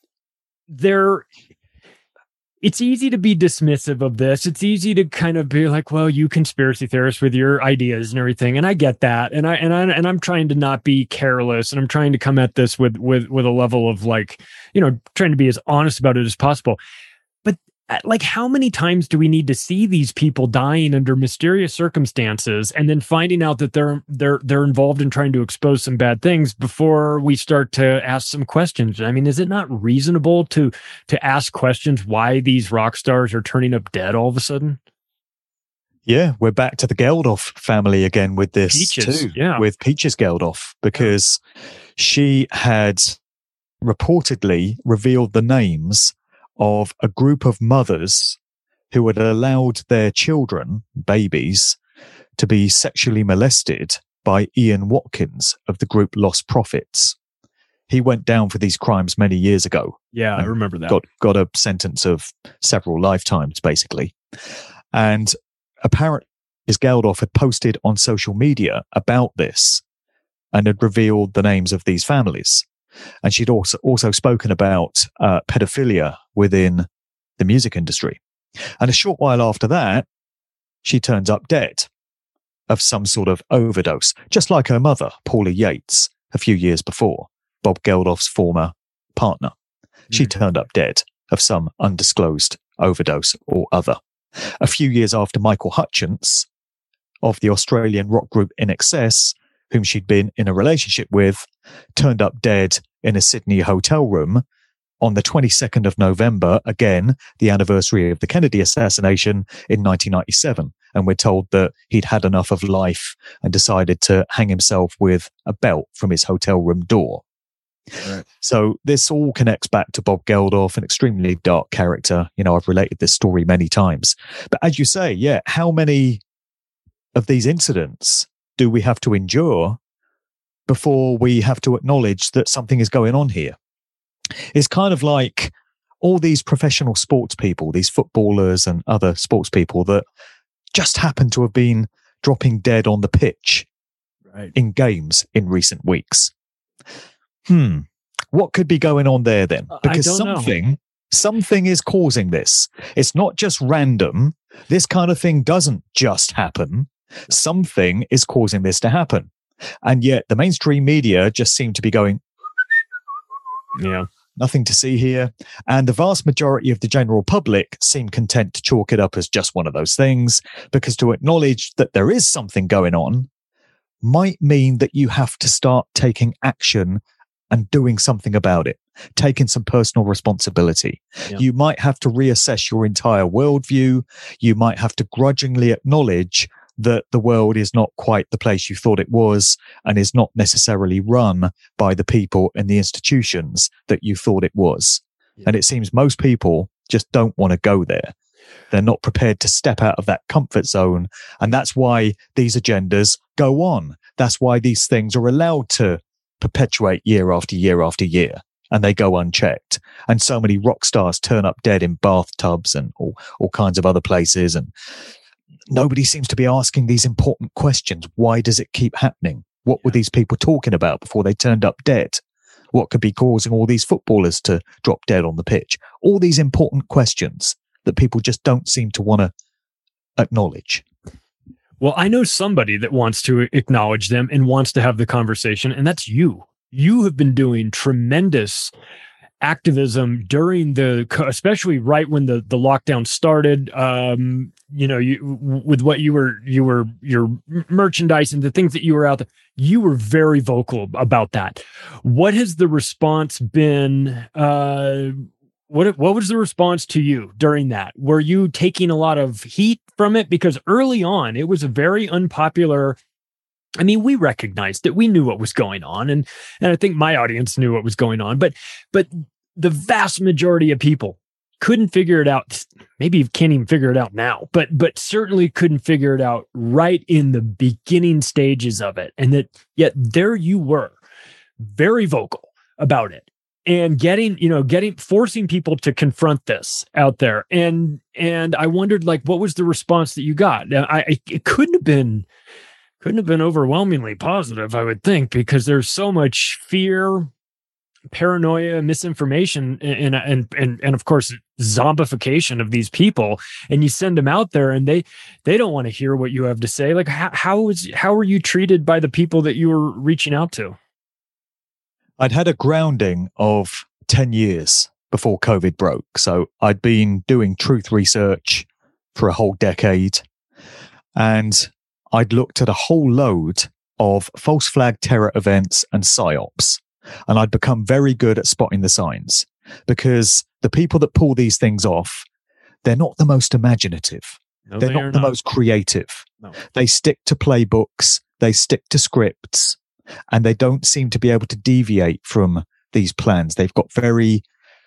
It's easy to be dismissive of this. It's easy to kind of be like, well, you conspiracy theorists with your ideas and everything. And I get that. And I'm trying to not be careless, and I'm trying to come at this with a level of like, trying to be as honest about it as possible. But like, how many times do we need to see these people dying under mysterious circumstances and then finding out that they're involved in trying to expose some bad things before we start to ask some questions? I mean, is it not reasonable to ask questions why these rock stars are turning up dead all of a sudden? Yeah, we're back to the Geldof family again with this Peaches, too. yeah. With Peaches Geldof, because she had reportedly revealed the names of a group of mothers who had allowed their children, babies, to be sexually molested by Ian Watkins of the group Lost Prophets. He went down for these crimes many years ago. Yeah, I remember that. Got a sentence of several lifetimes, basically. And apparently, Geldof had posted on social media about this and had revealed the names of these families. And she'd also spoken about pedophilia within the music industry. And a short while after that, she turns up dead of some sort of overdose, just like her mother, Paula Yates, a few years before, Bob Geldof's former partner. She turned up dead of some undisclosed overdose or other. A few years after Michael Hutchence of the Australian rock group INXS, whom she'd been in a relationship with, turned up dead in a Sydney hotel room on the 22nd of November, again, the anniversary of the Kennedy assassination in 1997. And we're told that he'd had enough of life and decided to hang himself with a belt from his hotel room door. Right. So this all connects back to Bob Geldof, an extremely dark character. You know, I've related this story many times. But as you say, yeah, how many of these incidents do we have to endure before we have to acknowledge that something is going on here? It's kind of like all these professional sports people, these footballers and other sports people that just happen to have been dropping dead on the pitch in games in recent weeks. What could be going on there then? Because something is causing this. It's not just random. This kind of thing doesn't just happen. Something is causing this to happen. And yet the mainstream media just seem to be going, yeah, nothing to see here. And the vast majority of the general public seem content to chalk it up as just one of those things, because to acknowledge that there is something going on might mean that you have to start taking action and doing something about it, taking some personal responsibility. Yeah. You might have to reassess your entire worldview. You might have to grudgingly acknowledge that the world is not quite the place you thought it was and is not necessarily run by the people and the institutions that you thought it was. Yeah. And it seems most people just don't want to go there. They're not prepared to step out of that comfort zone. And that's why these agendas go on. That's why these things are allowed to perpetuate year after year after year, and they go unchecked. And so many rock stars turn up dead in bathtubs and all kinds of other places. And nobody seems to be asking these important questions. Why does it keep happening? What were these people talking about before they turned up dead? What could be causing all these footballers to drop dead on the pitch? All these important questions that people just don't seem to want to acknowledge. Well, I know somebody that wants to acknowledge them and wants to have the conversation, and that's you. You have been doing tremendous activism during especially right when the lockdown started. With what your merchandise and the things that you were out there, you were very vocal about that. What has the response been? What was the response to you during that? Were you taking a lot of heat from it? Because early on, it was a very unpopular. I mean, we recognized it. We knew what was going on. And I think my audience knew what was going on. But the vast majority of people couldn't figure it out. Maybe you can't even figure it out now, but certainly couldn't figure it out right in the beginning stages of it. And yet there you were, very vocal about it. And forcing people to confront this out there. And I wondered, like, what was the response that you got? It couldn't have been overwhelmingly positive, I would think, because there's so much fear, paranoia, misinformation, and of course, zombification of these people. And you send them out there and they don't want to hear what you have to say. Like, how were you treated by the people that you were reaching out to? I'd had a grounding of 10 years before COVID broke. So I'd been doing truth research for a whole decade. And I'd looked at a whole load of false flag terror events and psyops. And I'd become very good at spotting the signs, because the people that pull these things off, they're not the most imaginative. No, they're not the most creative. No. They stick to playbooks. They stick to scripts. And they don't seem to be able to deviate from these plans. They've got very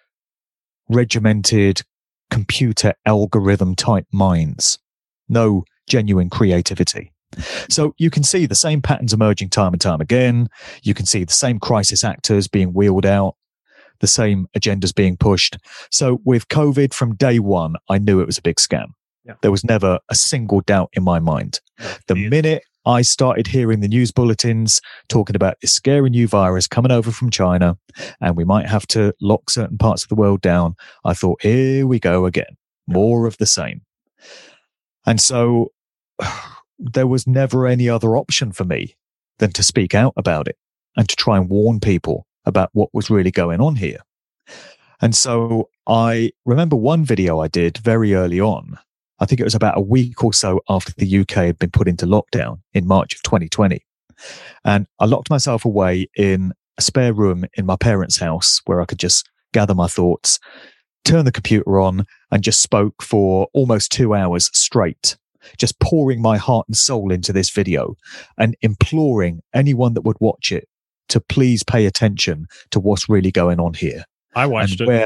regimented computer algorithm type minds. No genuine creativity. So you can see the same patterns emerging time and time again. You can see the same crisis actors being wheeled out, the same agendas being pushed. So with COVID from day one, I knew it was a big scam. Yeah. There was never a single doubt in my mind. The minute I started hearing the news bulletins talking about this scary new virus coming over from China, and we might have to lock certain parts of the world down, I thought, here we go again, more of the same. And so there was never any other option for me than to speak out about it and to try and warn people about what was really going on here. And so I remember one video I did very early on. I think it was about a week or so after the UK had been put into lockdown in March of 2020. And I locked myself away in a spare room in my parents' house where I could just gather my thoughts, turn the computer on, and just spoke for almost 2 hours straight, just pouring my heart and soul into this video and imploring anyone that would watch it to please pay attention to what's really going on here. I watched it.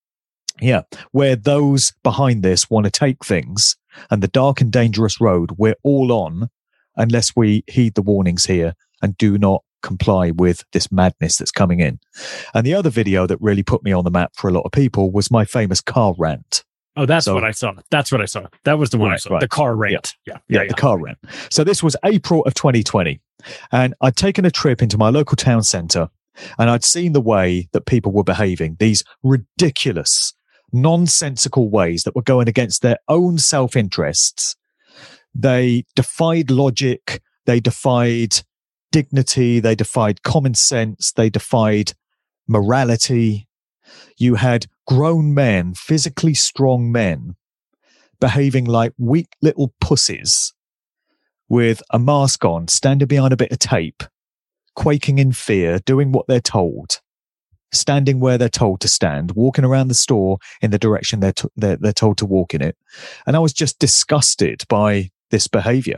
Where those behind this want to take things, and the dark and dangerous road we're all on unless we heed the warnings here and do not comply with this madness that's coming in. And the other video that really put me on the map for a lot of people was my famous car rant. Oh, that's what I saw. That was the one I saw. Right. The car rant. Yeah, the car rant. So this was April of 2020. And I'd taken a trip into my local town centre, and I'd seen the way that people were behaving, these ridiculous, nonsensical ways that were going against their own self-interests. They defied logic. They defied dignity. They defied common sense. They defied morality. You had grown men, physically strong men, behaving like weak little pussies with a mask on, standing behind a bit of tape, quaking in fear, doing what they're told, standing where they're told to stand, walking around the store in the direction they're told to walk in it. And I was just disgusted by this behavior.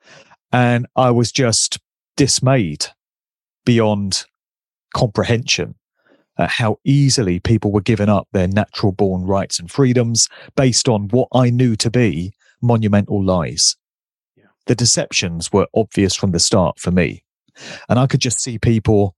And I was just dismayed beyond comprehension at how easily people were giving up their natural born rights and freedoms based on what I knew to be monumental lies. Yeah. The deceptions were obvious from the start for me. And I could just see people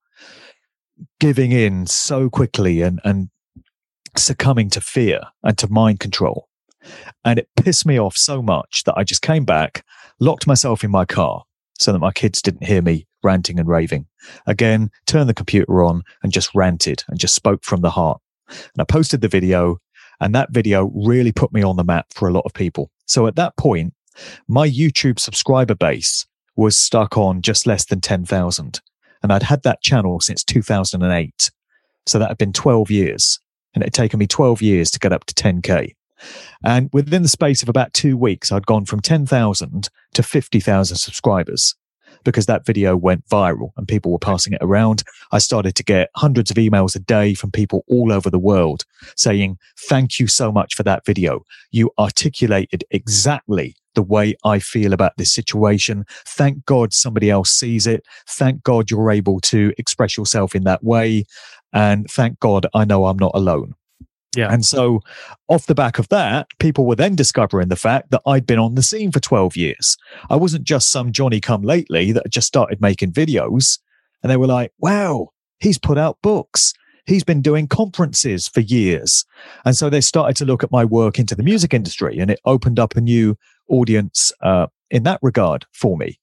giving in so quickly and succumbing to fear and to mind control. And it pissed me off so much that I just came back, locked myself in my car so that my kids didn't hear me ranting and raving. Again, turned the computer on and just ranted and just spoke from the heart. And I posted the video, and that video really put me on the map for a lot of people. So at that point, my YouTube subscriber base was stuck on just less than 10,000. And I'd had that channel since 2008. So that had been 12 years. And it had taken me 12 years to get up to 10K. And within the space of about 2 weeks, I'd gone from 10,000 to 50,000 subscribers because that video went viral and people were passing it around. I started to get hundreds of emails a day from people all over the world saying, thank you so much for that video. You articulated exactly the way I feel about this situation. Thank God somebody else sees it. Thank God you're able to express yourself in that way. And thank God I know I'm not alone. Yeah. And so off the back of that, people were then discovering the fact that I'd been on the scene for 12 years. I wasn't just some Johnny come lately that had just started making videos. And they were like, wow, he's put out books. He's been doing conferences for years. And so they started to look at my work into the music industry, and it opened up a new audience in that regard for me.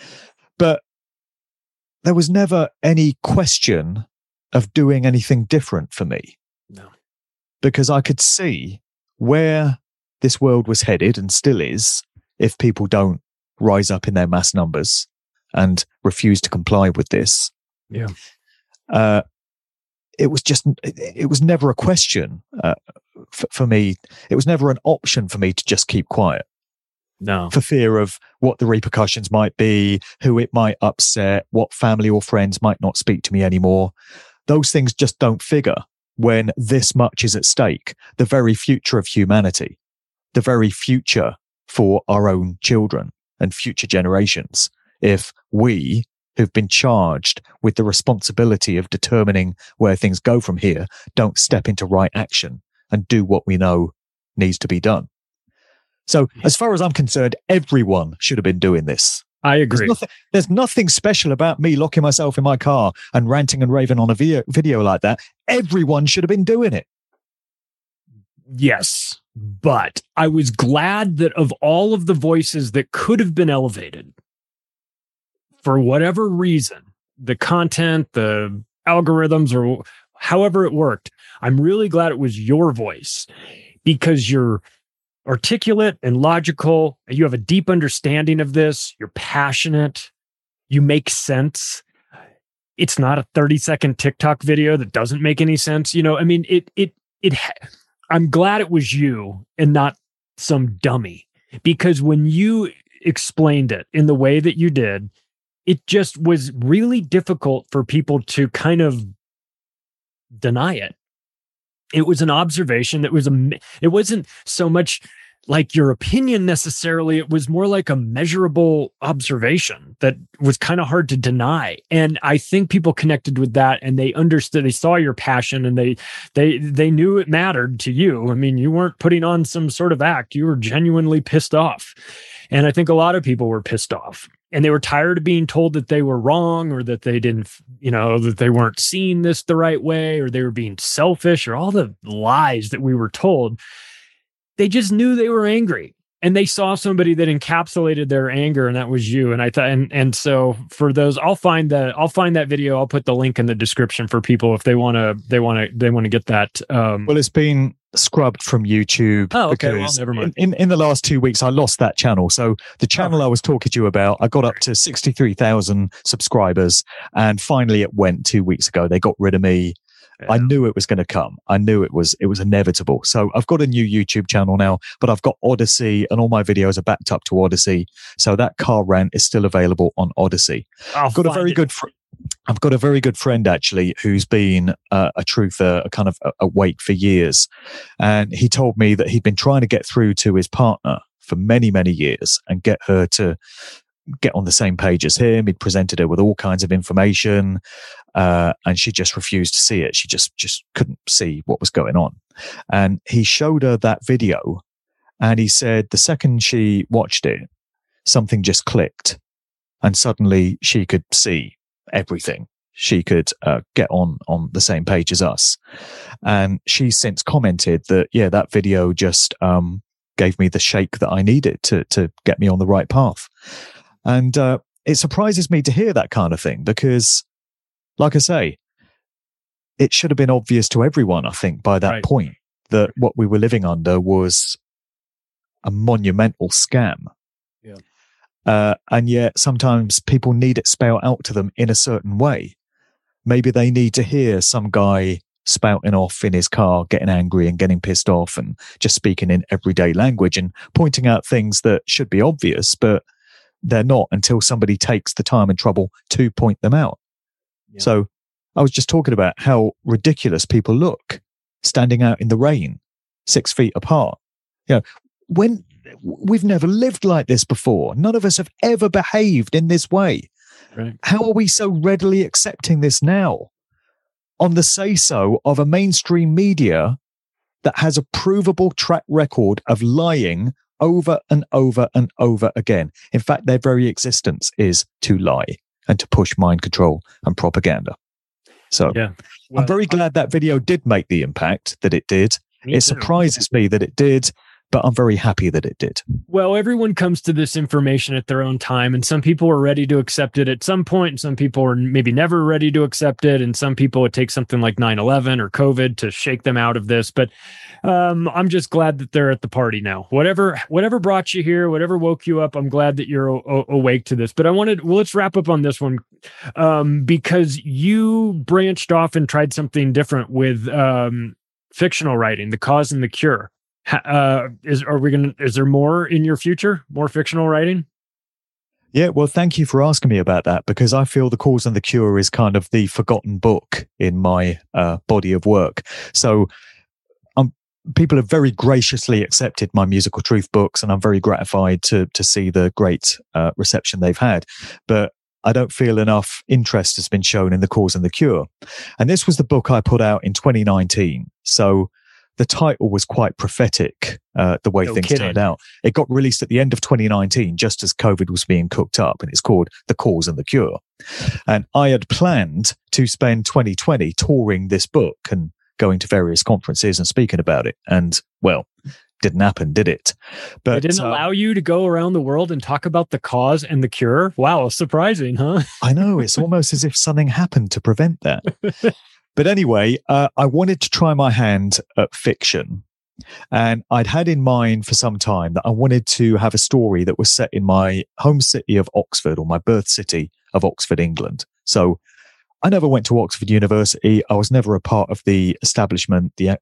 But there was never any question of doing anything different for me. No. Because I could see where this world was headed and still is if people don't rise up in their mass numbers and refuse to comply with this. Yeah. It was never a question for me. It was never an option for me to just keep quiet. No. For fear of what the repercussions might be, who it might upset, what family or friends might not speak to me anymore. Those things just don't figure when this much is at stake. The very future of humanity, the very future for our own children and future generations. If we, who've been charged with the responsibility of determining where things go from here, don't step into right action and do what we know needs to be done. So as far as I'm concerned, everyone should have been doing this. I agree. There's nothing special about me locking myself in my car and ranting and raving on a video like that. Everyone should have been doing it. Yes, but I was glad that of all of the voices that could have been elevated, for whatever reason, the content, the algorithms, or however it worked, I'm really glad it was your voice, because you're articulate and logical. You have a deep understanding of this. You're passionate. You make sense. It's not a 30-second TikTok video that doesn't make any sense. You know, I mean, I'm glad it was you and not some dummy, because when you explained it in the way that you did, it just was really difficult for people to kind of deny it. It was an observation that was it wasn't so much like your opinion necessarily. It was more like a measurable observation that was kind of hard to deny. And I think people connected with that, and they understood, they saw your passion, and they knew it mattered to you. I mean, you weren't putting on some sort of act. You were genuinely pissed off. And I think a lot of people were pissed off, and they were tired of being told that they were wrong, or that they didn't, that they weren't seeing this the right way, or they were being selfish, or all the lies that we were told. They just knew they were angry, and they saw somebody that encapsulated their anger, and that was you. And I thought, and so for those, I'll find that video. I'll put the link in the description for people if they want to get that. Well, it's been scrubbed from YouTube. Oh, okay. Well, never mind. In the last 2 weeks, I lost that channel. So the channel I was talking to you about, I got up to 63,000 subscribers, and finally it went 2 weeks ago. They got rid of me. I knew it was going to come. I knew it was inevitable. So I've got a new YouTube channel now, but I've got Odyssey, and all my videos are backed up to Odyssey. So that car rant is still available on Odyssey. I've got a very good friend actually who's been a truther, a kind of awake for years, and he told me that he'd been trying to get through to his partner for many, many years and get her to get on the same page as him. He'd presented her with all kinds of information, and she just refused to see it. She just couldn't see what was going on. And he showed her that video, and he said the second she watched it, something just clicked, and suddenly she could see everything. She could get on the same page as us. And she's since commented that, yeah, that video just gave me the shake that I needed to get me on the right path. And it surprises me to hear that kind of thing, because, like I say, it should have been obvious to everyone, I think, by that point, that what we were living under was a monumental scam. Yeah. And yet sometimes people need it spelled out to them in a certain way. Maybe they need to hear some guy spouting off in his car, getting angry and getting pissed off, and just speaking in everyday language and pointing out things that should be obvious, but they're not until somebody takes the time and trouble to point them out. Yeah. So I was just talking about how ridiculous people look standing out in the rain, 6 feet apart. You know, when we've never lived like this before. None of us have ever behaved in this way. Right. How are we so readily accepting this now on the say-so of a mainstream media that has a provable track record of lying over and over and over again? In fact, their very existence is to lie and to push mind control and propaganda. So yeah. Well, I'm very glad that video did make the impact that it did. It surprises me that it did, but I'm very happy that it did. Well, everyone comes to this information at their own time, and some people are ready to accept it at some point, and some people are maybe never ready to accept it, and some people it takes something like 9/11 or COVID to shake them out of this. But I'm just glad that they're at the party now. Whatever brought you here, whatever woke you up, I'm glad that you're awake to this. But let's wrap up on this one, because you branched off and tried something different with fictional writing, The Cause and the Cure. Is there more in your future? More fictional writing? Yeah, well, thank you for asking me about that, because I feel The Cause and the Cure is kind of the forgotten book in my body of work. So people have very graciously accepted my Musical Truth books, and I'm very gratified to see the great reception they've had. But I don't feel enough interest has been shown in The Cause and the Cure. And this was the book I put out in 2019. So the title was quite prophetic, the way things turned out. It got released at the end of 2019, just as COVID was being cooked up, and it's called The Cause and the Cure. And I had planned to spend 2020 touring this book and going to various conferences and speaking about it. And, well, didn't happen, did it? But it didn't allow you to go around the world and talk about the cause and the cure? Wow, surprising, huh? I know. It's almost as if something happened to prevent that. But anyway, I wanted to try my hand at fiction. And I'd had in mind for some time that I wanted to have a story that was set in my home city of Oxford, or my birth city of Oxford, England. So I never went to Oxford University. I was never a part of the establishment, the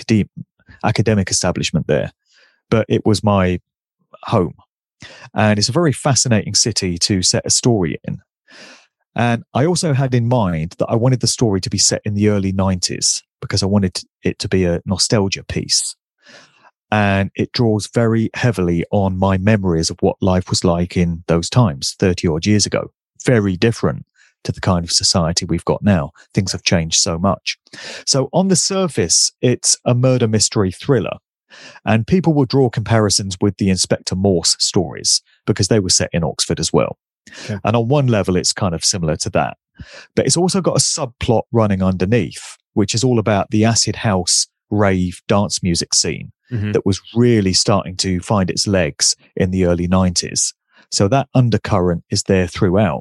academic establishment there, but it was my home. And it's a very fascinating city to set a story in. And I also had in mind that I wanted the story to be set in the early 90s, because I wanted it to be a nostalgia piece. And it draws very heavily on my memories of what life was like in those times, 30 odd years ago. Very different to the kind of society we've got now. Things have changed so much. So on the surface, it's a murder mystery thriller. And people will draw comparisons with the Inspector Morse stories because they were set in Oxford as well. Okay. And on one level, it's kind of similar to that. But it's also got a subplot running underneath, which is all about the acid house rave dance music scene that was really starting to find its legs in the early 90s. So that undercurrent is there throughout.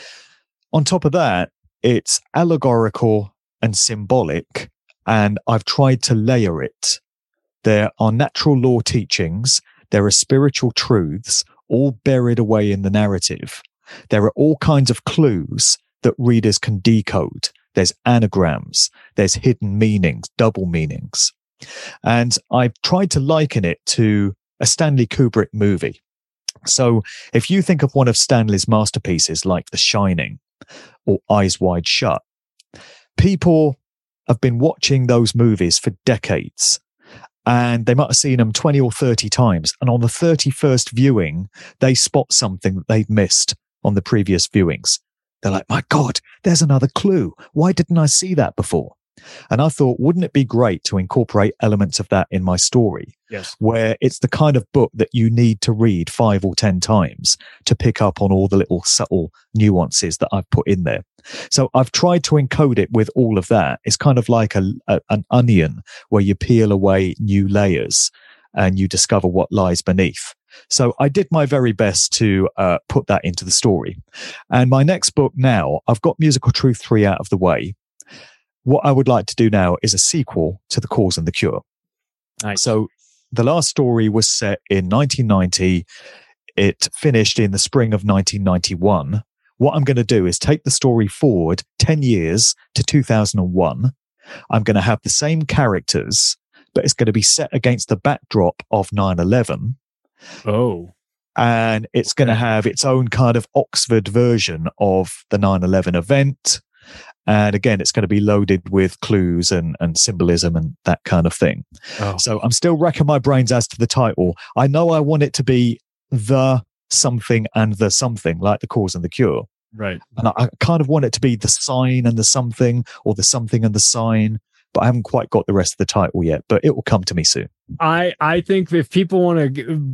On top of that, it's allegorical and symbolic, and I've tried to layer it. There are natural law teachings, there are spiritual truths, all buried away in the narrative. There are all kinds of clues that readers can decode. There's anagrams, there's hidden meanings, double meanings. And I've tried to liken it to a Stanley Kubrick movie. So if you think of one of Stanley's masterpieces like The Shining or Eyes Wide Shut, people have been watching those movies for decades. And they might have seen them 20 or 30 times. And on the 31st viewing, they spot something that they've missed on the previous viewings. They're like, my God, there's another clue. Why didn't I see that before? And I thought, wouldn't it be great to incorporate elements of that in my story? Yes. Where it's the kind of book that you need to read 5 or 10 times to pick up on all the little subtle nuances that I've put in there. So I've tried to encode it with all of that. It's kind of like an onion where you peel away new layers and you discover what lies beneath. So I did my very best to put that into the story. And my next book now, I've got Musical Truth 3 out of the way. What I would like to do now is a sequel to The Cause and the Cure. Nice. So the last story was set in 1990. It finished in the spring of 1991. What I'm going to do is take the story forward 10 years to 2001. I'm going to have the same characters, but it's going to be set against the backdrop of 9/11. Oh. And it's going to have its own kind of Oxford version of the 9/11 event. And again, it's going to be loaded with clues and symbolism and that kind of thing. Oh. So I'm still racking my brains as to the title. I know I want it to be The Something and the Something, like The Cause and the Cure. Right. And I kind of want it to be The Sign and the Something, or The Something and the Sign. But I haven't quite got the rest of the title yet, but it will come to me soon. I think if people want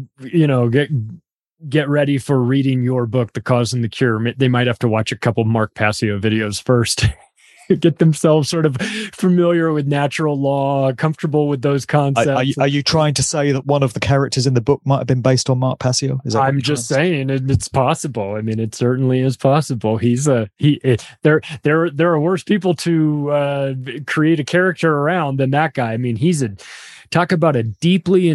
to, get ready for reading your book, The Cause and the Cure, they might have to watch a couple Mark Passio videos first. Get themselves sort of familiar with natural law, comfortable with those concepts. Are you trying to say that one of the characters in the book might have been based on Mark Passio? I'm just saying it's possible. I mean, it certainly is possible. There are worse people to create a character around than that guy. I mean, talk about a deeply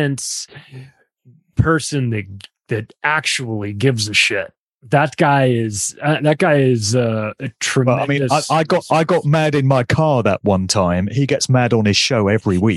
intense person that actually gives a shit. That guy is a tremendous. Well, I mean, I got mad in my car that one time. He gets mad on his show every week.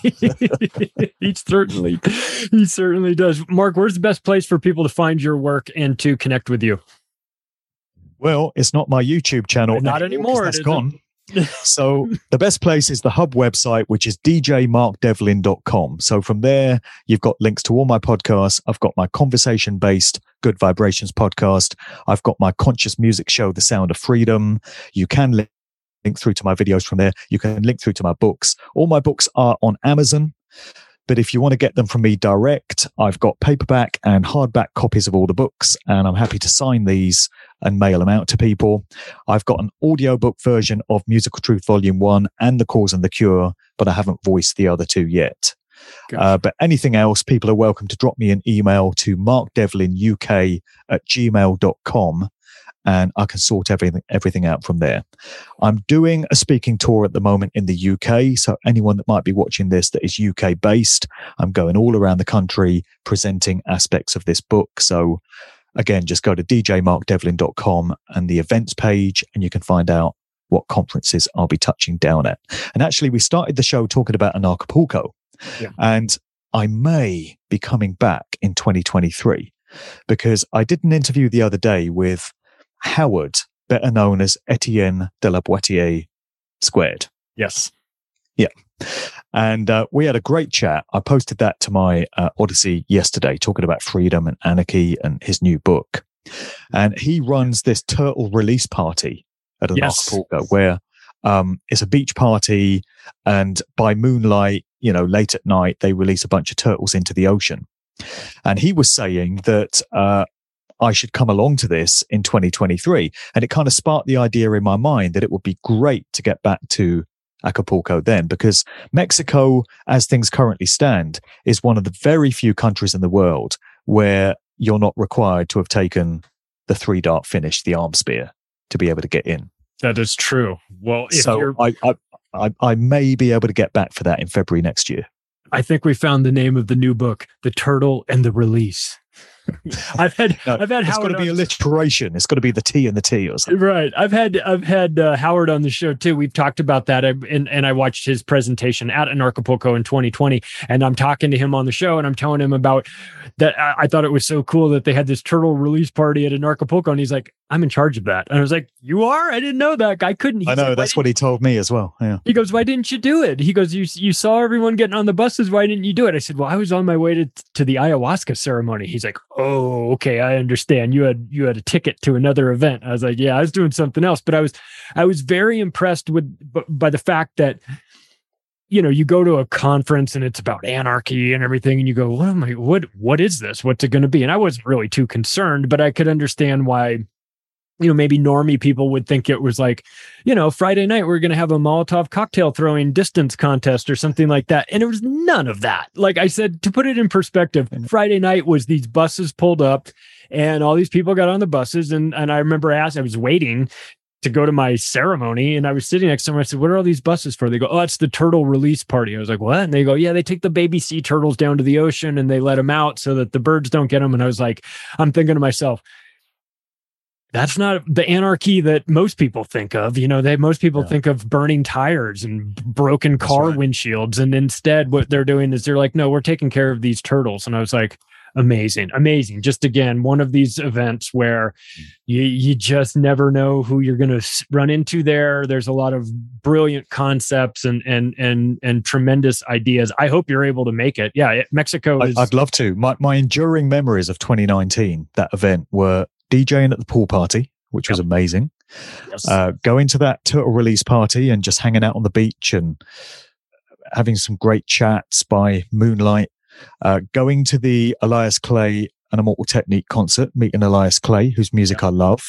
He certainly does. Mark, where's the best place for people to find your work and to connect with you? Well, it's not my YouTube channel. Not anymore. That's gone. So the best place is the hub website, which is djmarkdevlin.com. So from there, you've got links to all my podcasts. I've got my conversation-based Good Vibrations podcast. I've got my conscious music show, The Sound of Freedom. You can link through to my videos from there. You can link through to my books. All my books are on Amazon. But if you want to get them from me direct, I've got paperback and hardback copies of all the books, and I'm happy to sign these and mail them out to people. I've got an audiobook version of Musical Truth Volume 1 and The Cause and the Cure, but I haven't voiced the other two yet. But anything else, people are welcome to drop me an email to markdevlinuk@gmail.com, and I can sort everything out from there. I'm doing a speaking tour at the moment in the UK. So anyone that might be watching this that is UK based, I'm going all around the country presenting aspects of this book. So again, just go to djmarkdevlin.com and the events page, and you can find out what conferences I'll be touching down at. And actually, we started the show talking about Acapulco. Yeah. And I may be coming back in 2023 because I did an interview the other day with Howard, better known as Etienne de la Boétie squared. Yes. Yeah. And we had a great chat. I posted that to my Odyssey yesterday, talking about freedom and anarchy and his new book. And he runs this turtle release party at an Acapulco where it's a beach party, and by moonlight, late at night, they release a bunch of turtles into the ocean. And he was saying that I should come along to this in 2023. And it kind of sparked the idea in my mind that it would be great to get back to Acapulco then, because Mexico, as things currently stand, is one of the very few countries in the world where you're not required to have taken the 3-dart finish, the arm spear, to be able to get in. That is true. Well, I may be able to get back for that in February next year. I think we found the name of the new book, The Turtle and the Release. I've had Howard. It's got to be alliteration. It's got to be the T and the T or something. Right. I've had Howard on the show too. We've talked about that, and I watched his presentation at Acapulco in 2020, and I'm talking to him on the show, and I'm telling him about that. I thought it was so cool that they had this turtle release party at Acapulco, and he's like, "I'm in charge of that." And I was like, "You are? I didn't know that." I couldn't. I know, that's what he told me as well. Yeah. He goes, "Why didn't you do it?" He goes, "You saw everyone getting on the buses. Why didn't you do it?" I said, "Well, I was on my way to the ayahuasca ceremony." He's like, "Oh, okay, I understand. You had a ticket to another event." I was like, "Yeah, I was doing something else." But I was very impressed by the fact that, you go to a conference and it's about anarchy and everything, and you go, what is this? What's it going to be? And I wasn't really too concerned, but I could understand why, maybe normie people would think it was like, Friday night, we're going to have a Molotov cocktail throwing distance contest or something like that. And it was none of that. Like I said, to put it in perspective, Friday night was these buses pulled up and all these people got on the buses. And I remember I was waiting to go to my ceremony, and I was sitting next to them. I said, "What are all these buses for?" They go, "Oh, it's the turtle release party." I was like, "What?" And they go, "Yeah, they take the baby sea turtles down to the ocean and they let them out so that the birds don't get them." And I was like, I'm thinking to myself, that's not the anarchy that most people think of. Most people think of burning tires and broken car windshields. And instead what they're doing is they're like, "No, we're taking care of these turtles." And I was like, amazing. Just again, one of these events where you just never know who you're going to run into there. There's a lot of brilliant concepts and tremendous ideas. I hope you're able to make it. Yeah. Mexico is... I'd love to. My enduring memories of 2019, that event, were DJing at the pool party, which was amazing. Yes. Going to that turtle release party and just hanging out on the beach and having some great chats by moonlight. Going to the Elias Clay and Immortal Technique concert, meeting Elias Clay, whose music I love,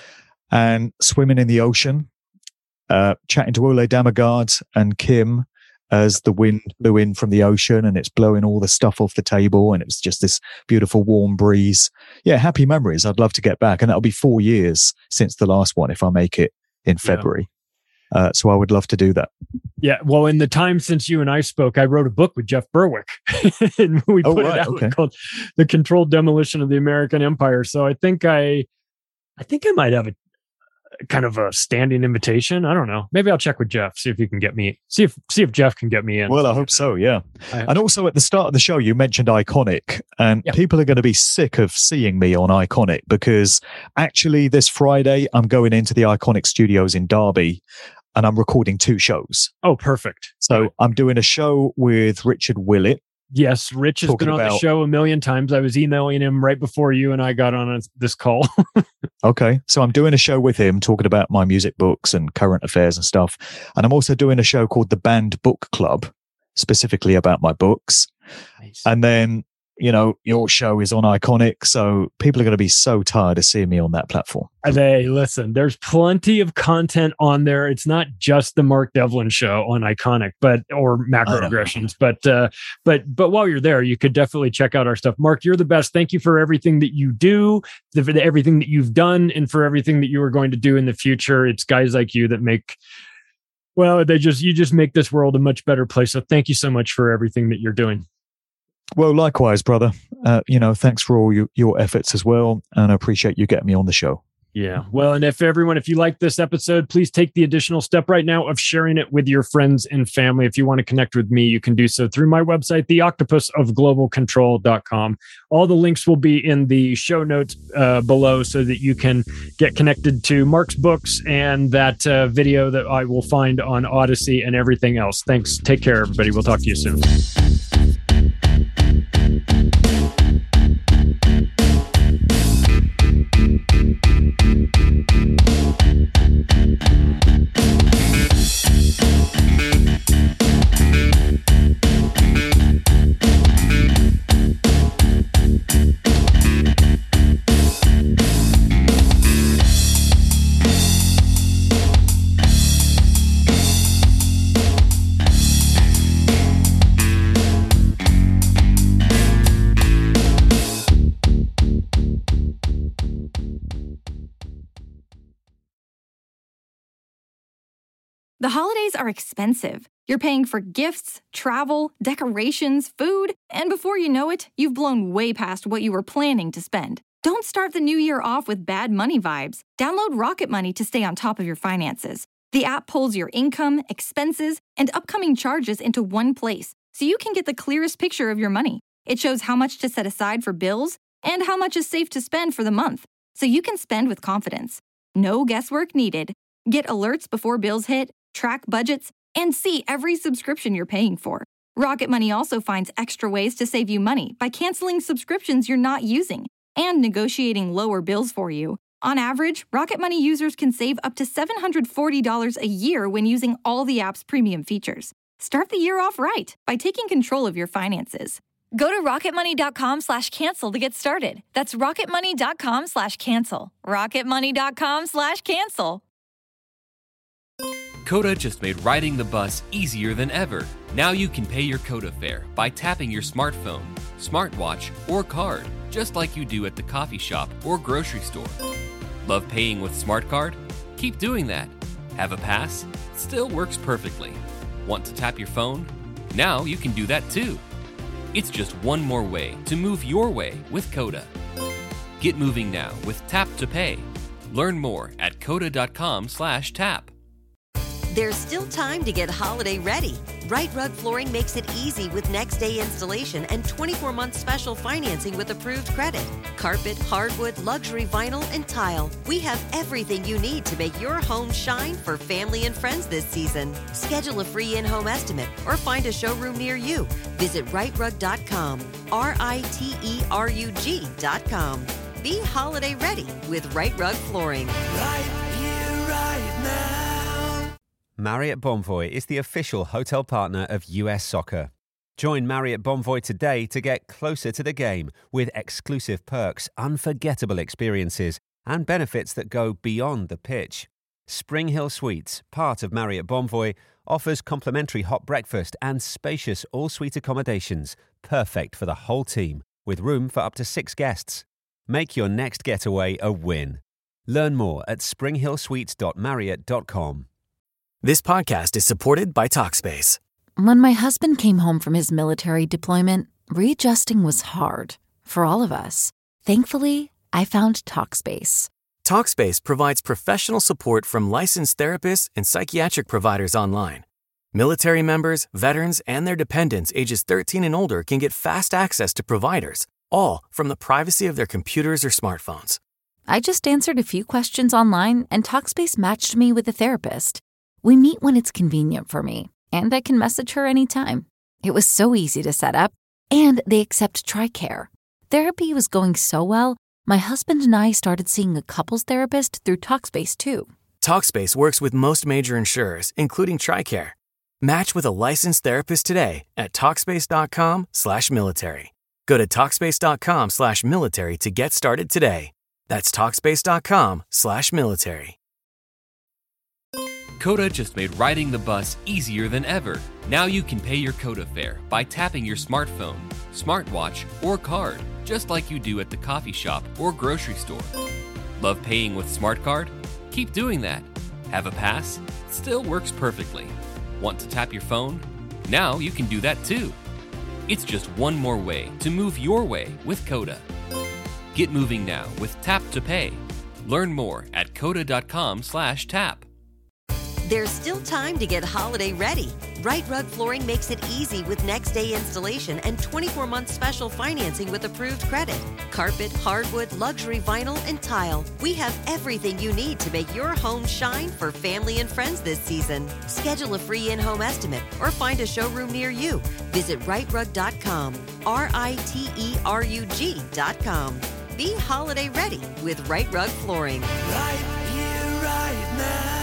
and swimming in the ocean, chatting to Ole Damagard and Kim as the wind blew in from the ocean and it's blowing all the stuff off the table, and it was just this beautiful warm breeze. Yeah, happy memories. I'd love to get back, and that'll be 4 years since the last one if I make it in February. So I would love to do that. Yeah. Well, in the time since you and I spoke, I wrote a book with Jeff Berwick and we put it out called The Controlled Demolition of the American Empire. So I think I might have a kind of a standing invitation. I don't know. Maybe I'll check with Jeff, see if he can get me, see if Jeff can get me in. Well, I hope so. Yeah. And also at the start of the show, you mentioned Iconic, and people are going to be sick of seeing me on Iconic, because actually this Friday I'm going into the Iconic studios in Derby and I'm recording 2 shows. Oh, perfect. So I'm doing a show with Richard Willett. Yes, Rich has been on the show a million times. I was emailing him right before you and I got on this call. Okay. So I'm doing a show with him talking about my music books and current affairs and stuff. And I'm also doing a show called The Banned Book Club, specifically about my books. Nice. And then, your show is on Iconic. So people are going to be so tired of seeing me on that platform. Hey, listen, there's plenty of content on there. It's not just the Mark Devlin show on Iconic, or Macroaggressions, but while you're there, you could definitely check out our stuff. Mark, you're the best. Thank you for everything that you do, for everything that you've done, and for everything that you are going to do in the future. It's guys like you that make, you just make this world a much better place. So thank you so much for everything that you're doing. Well, likewise, brother. Thanks for all your efforts as well. And I appreciate you getting me on the show. Yeah. Well, and if you like this episode, please take the additional step right now of sharing it with your friends and family. If you want to connect with me, you can do so through my website, theoctopusofglobalcontrol.com. All the links will be in the show notes below so that you can get connected to Mark's books and that video that I will find on Odyssey and everything else. Thanks. Take care, everybody. We'll talk to you soon. The holidays are expensive. You're paying for gifts, travel, decorations, food, and before you know it, you've blown way past what you were planning to spend. Don't start the new year off with bad money vibes. Download Rocket Money to stay on top of your finances. The app pulls your income, expenses, and upcoming charges into one place, so you can get the clearest picture of your money. It shows how much to set aside for bills and how much is safe to spend for the month, so you can spend with confidence. No guesswork needed. Get alerts before bills hit, track budgets, and see every subscription you're paying for. Rocket Money also finds extra ways to save you money by canceling subscriptions you're not using and negotiating lower bills for you. On average, Rocket Money users can save up to $740 a year when using all the app's premium features. Start the year off right by taking control of your finances. Go to rocketmoney.com/cancel to get started. That's rocketmoney.com/cancel. rocketmoney.com/cancel. Coda just made riding the bus easier than ever. Now you can pay your Coda fare by tapping your smartphone, smartwatch, or card, just like you do at the coffee shop or grocery store. Love paying with Smart Card? Keep doing that. Have a pass? Still works perfectly. Want to tap your phone? Now you can do that too. It's just one more way to move your way with Coda. Get moving now with Tap to Pay. Learn more at coda.com/tap. There's still time to get holiday ready. Right Rug Flooring makes it easy with next day installation and 24-month special financing with approved credit. Carpet, hardwood, luxury vinyl, and tile. We have everything you need to make your home shine for family and friends this season. Schedule a free in-home estimate or find a showroom near you. Visit rightrug.com, RITERUG.com. Be holiday ready with Right Rug Flooring. Right here, right now. Marriott Bonvoy is the official hotel partner of US Soccer. Join Marriott Bonvoy today to get closer to the game with exclusive perks, unforgettable experiences, and benefits that go beyond the pitch. Spring Hill Suites, part of Marriott Bonvoy, offers complimentary hot breakfast and spacious all-suite accommodations, perfect for the whole team, with room for up to 6 guests. Make your next getaway a win. Learn more at springhillsuites.marriott.com. This podcast is supported by Talkspace. When my husband came home from his military deployment, readjusting was hard for all of us. Thankfully, I found Talkspace. Talkspace provides professional support from licensed therapists and psychiatric providers online. Military members, veterans, and their dependents ages 13 and older can get fast access to providers, all from the privacy of their computers or smartphones. I just answered a few questions online, and Talkspace matched me with a therapist. We meet when it's convenient for me, and I can message her anytime. It was so easy to set up, and they accept TRICARE. Therapy was going so well, my husband and I started seeing a couples therapist through Talkspace too. Talkspace works with most major insurers, including TRICARE. Match with a licensed therapist today at Talkspace.com/military. Go to Talkspace.com/military to get started today. That's Talkspace.com/military. Coda just made riding the bus easier than ever. Now you can pay your Coda fare by tapping your smartphone, smartwatch, or card, just like you do at the coffee shop or grocery store. Love paying with Smart Card? Keep doing that. Have a pass? Still works perfectly. Want to tap your phone? Now you can do that too. It's just one more way to move your way with Coda. Get moving now with Tap to Pay. Learn more at coda.com/tap. There's still time to get holiday ready. Right Rug Flooring makes it easy with next day installation and 24-month special financing with approved credit. Carpet, hardwood, luxury vinyl, and tile. We have everything you need to make your home shine for family and friends this season. Schedule a free in-home estimate or find a showroom near you. Visit rightrug.com, RITERUG.com. Be holiday ready with Right Rug Flooring. Right here, right now.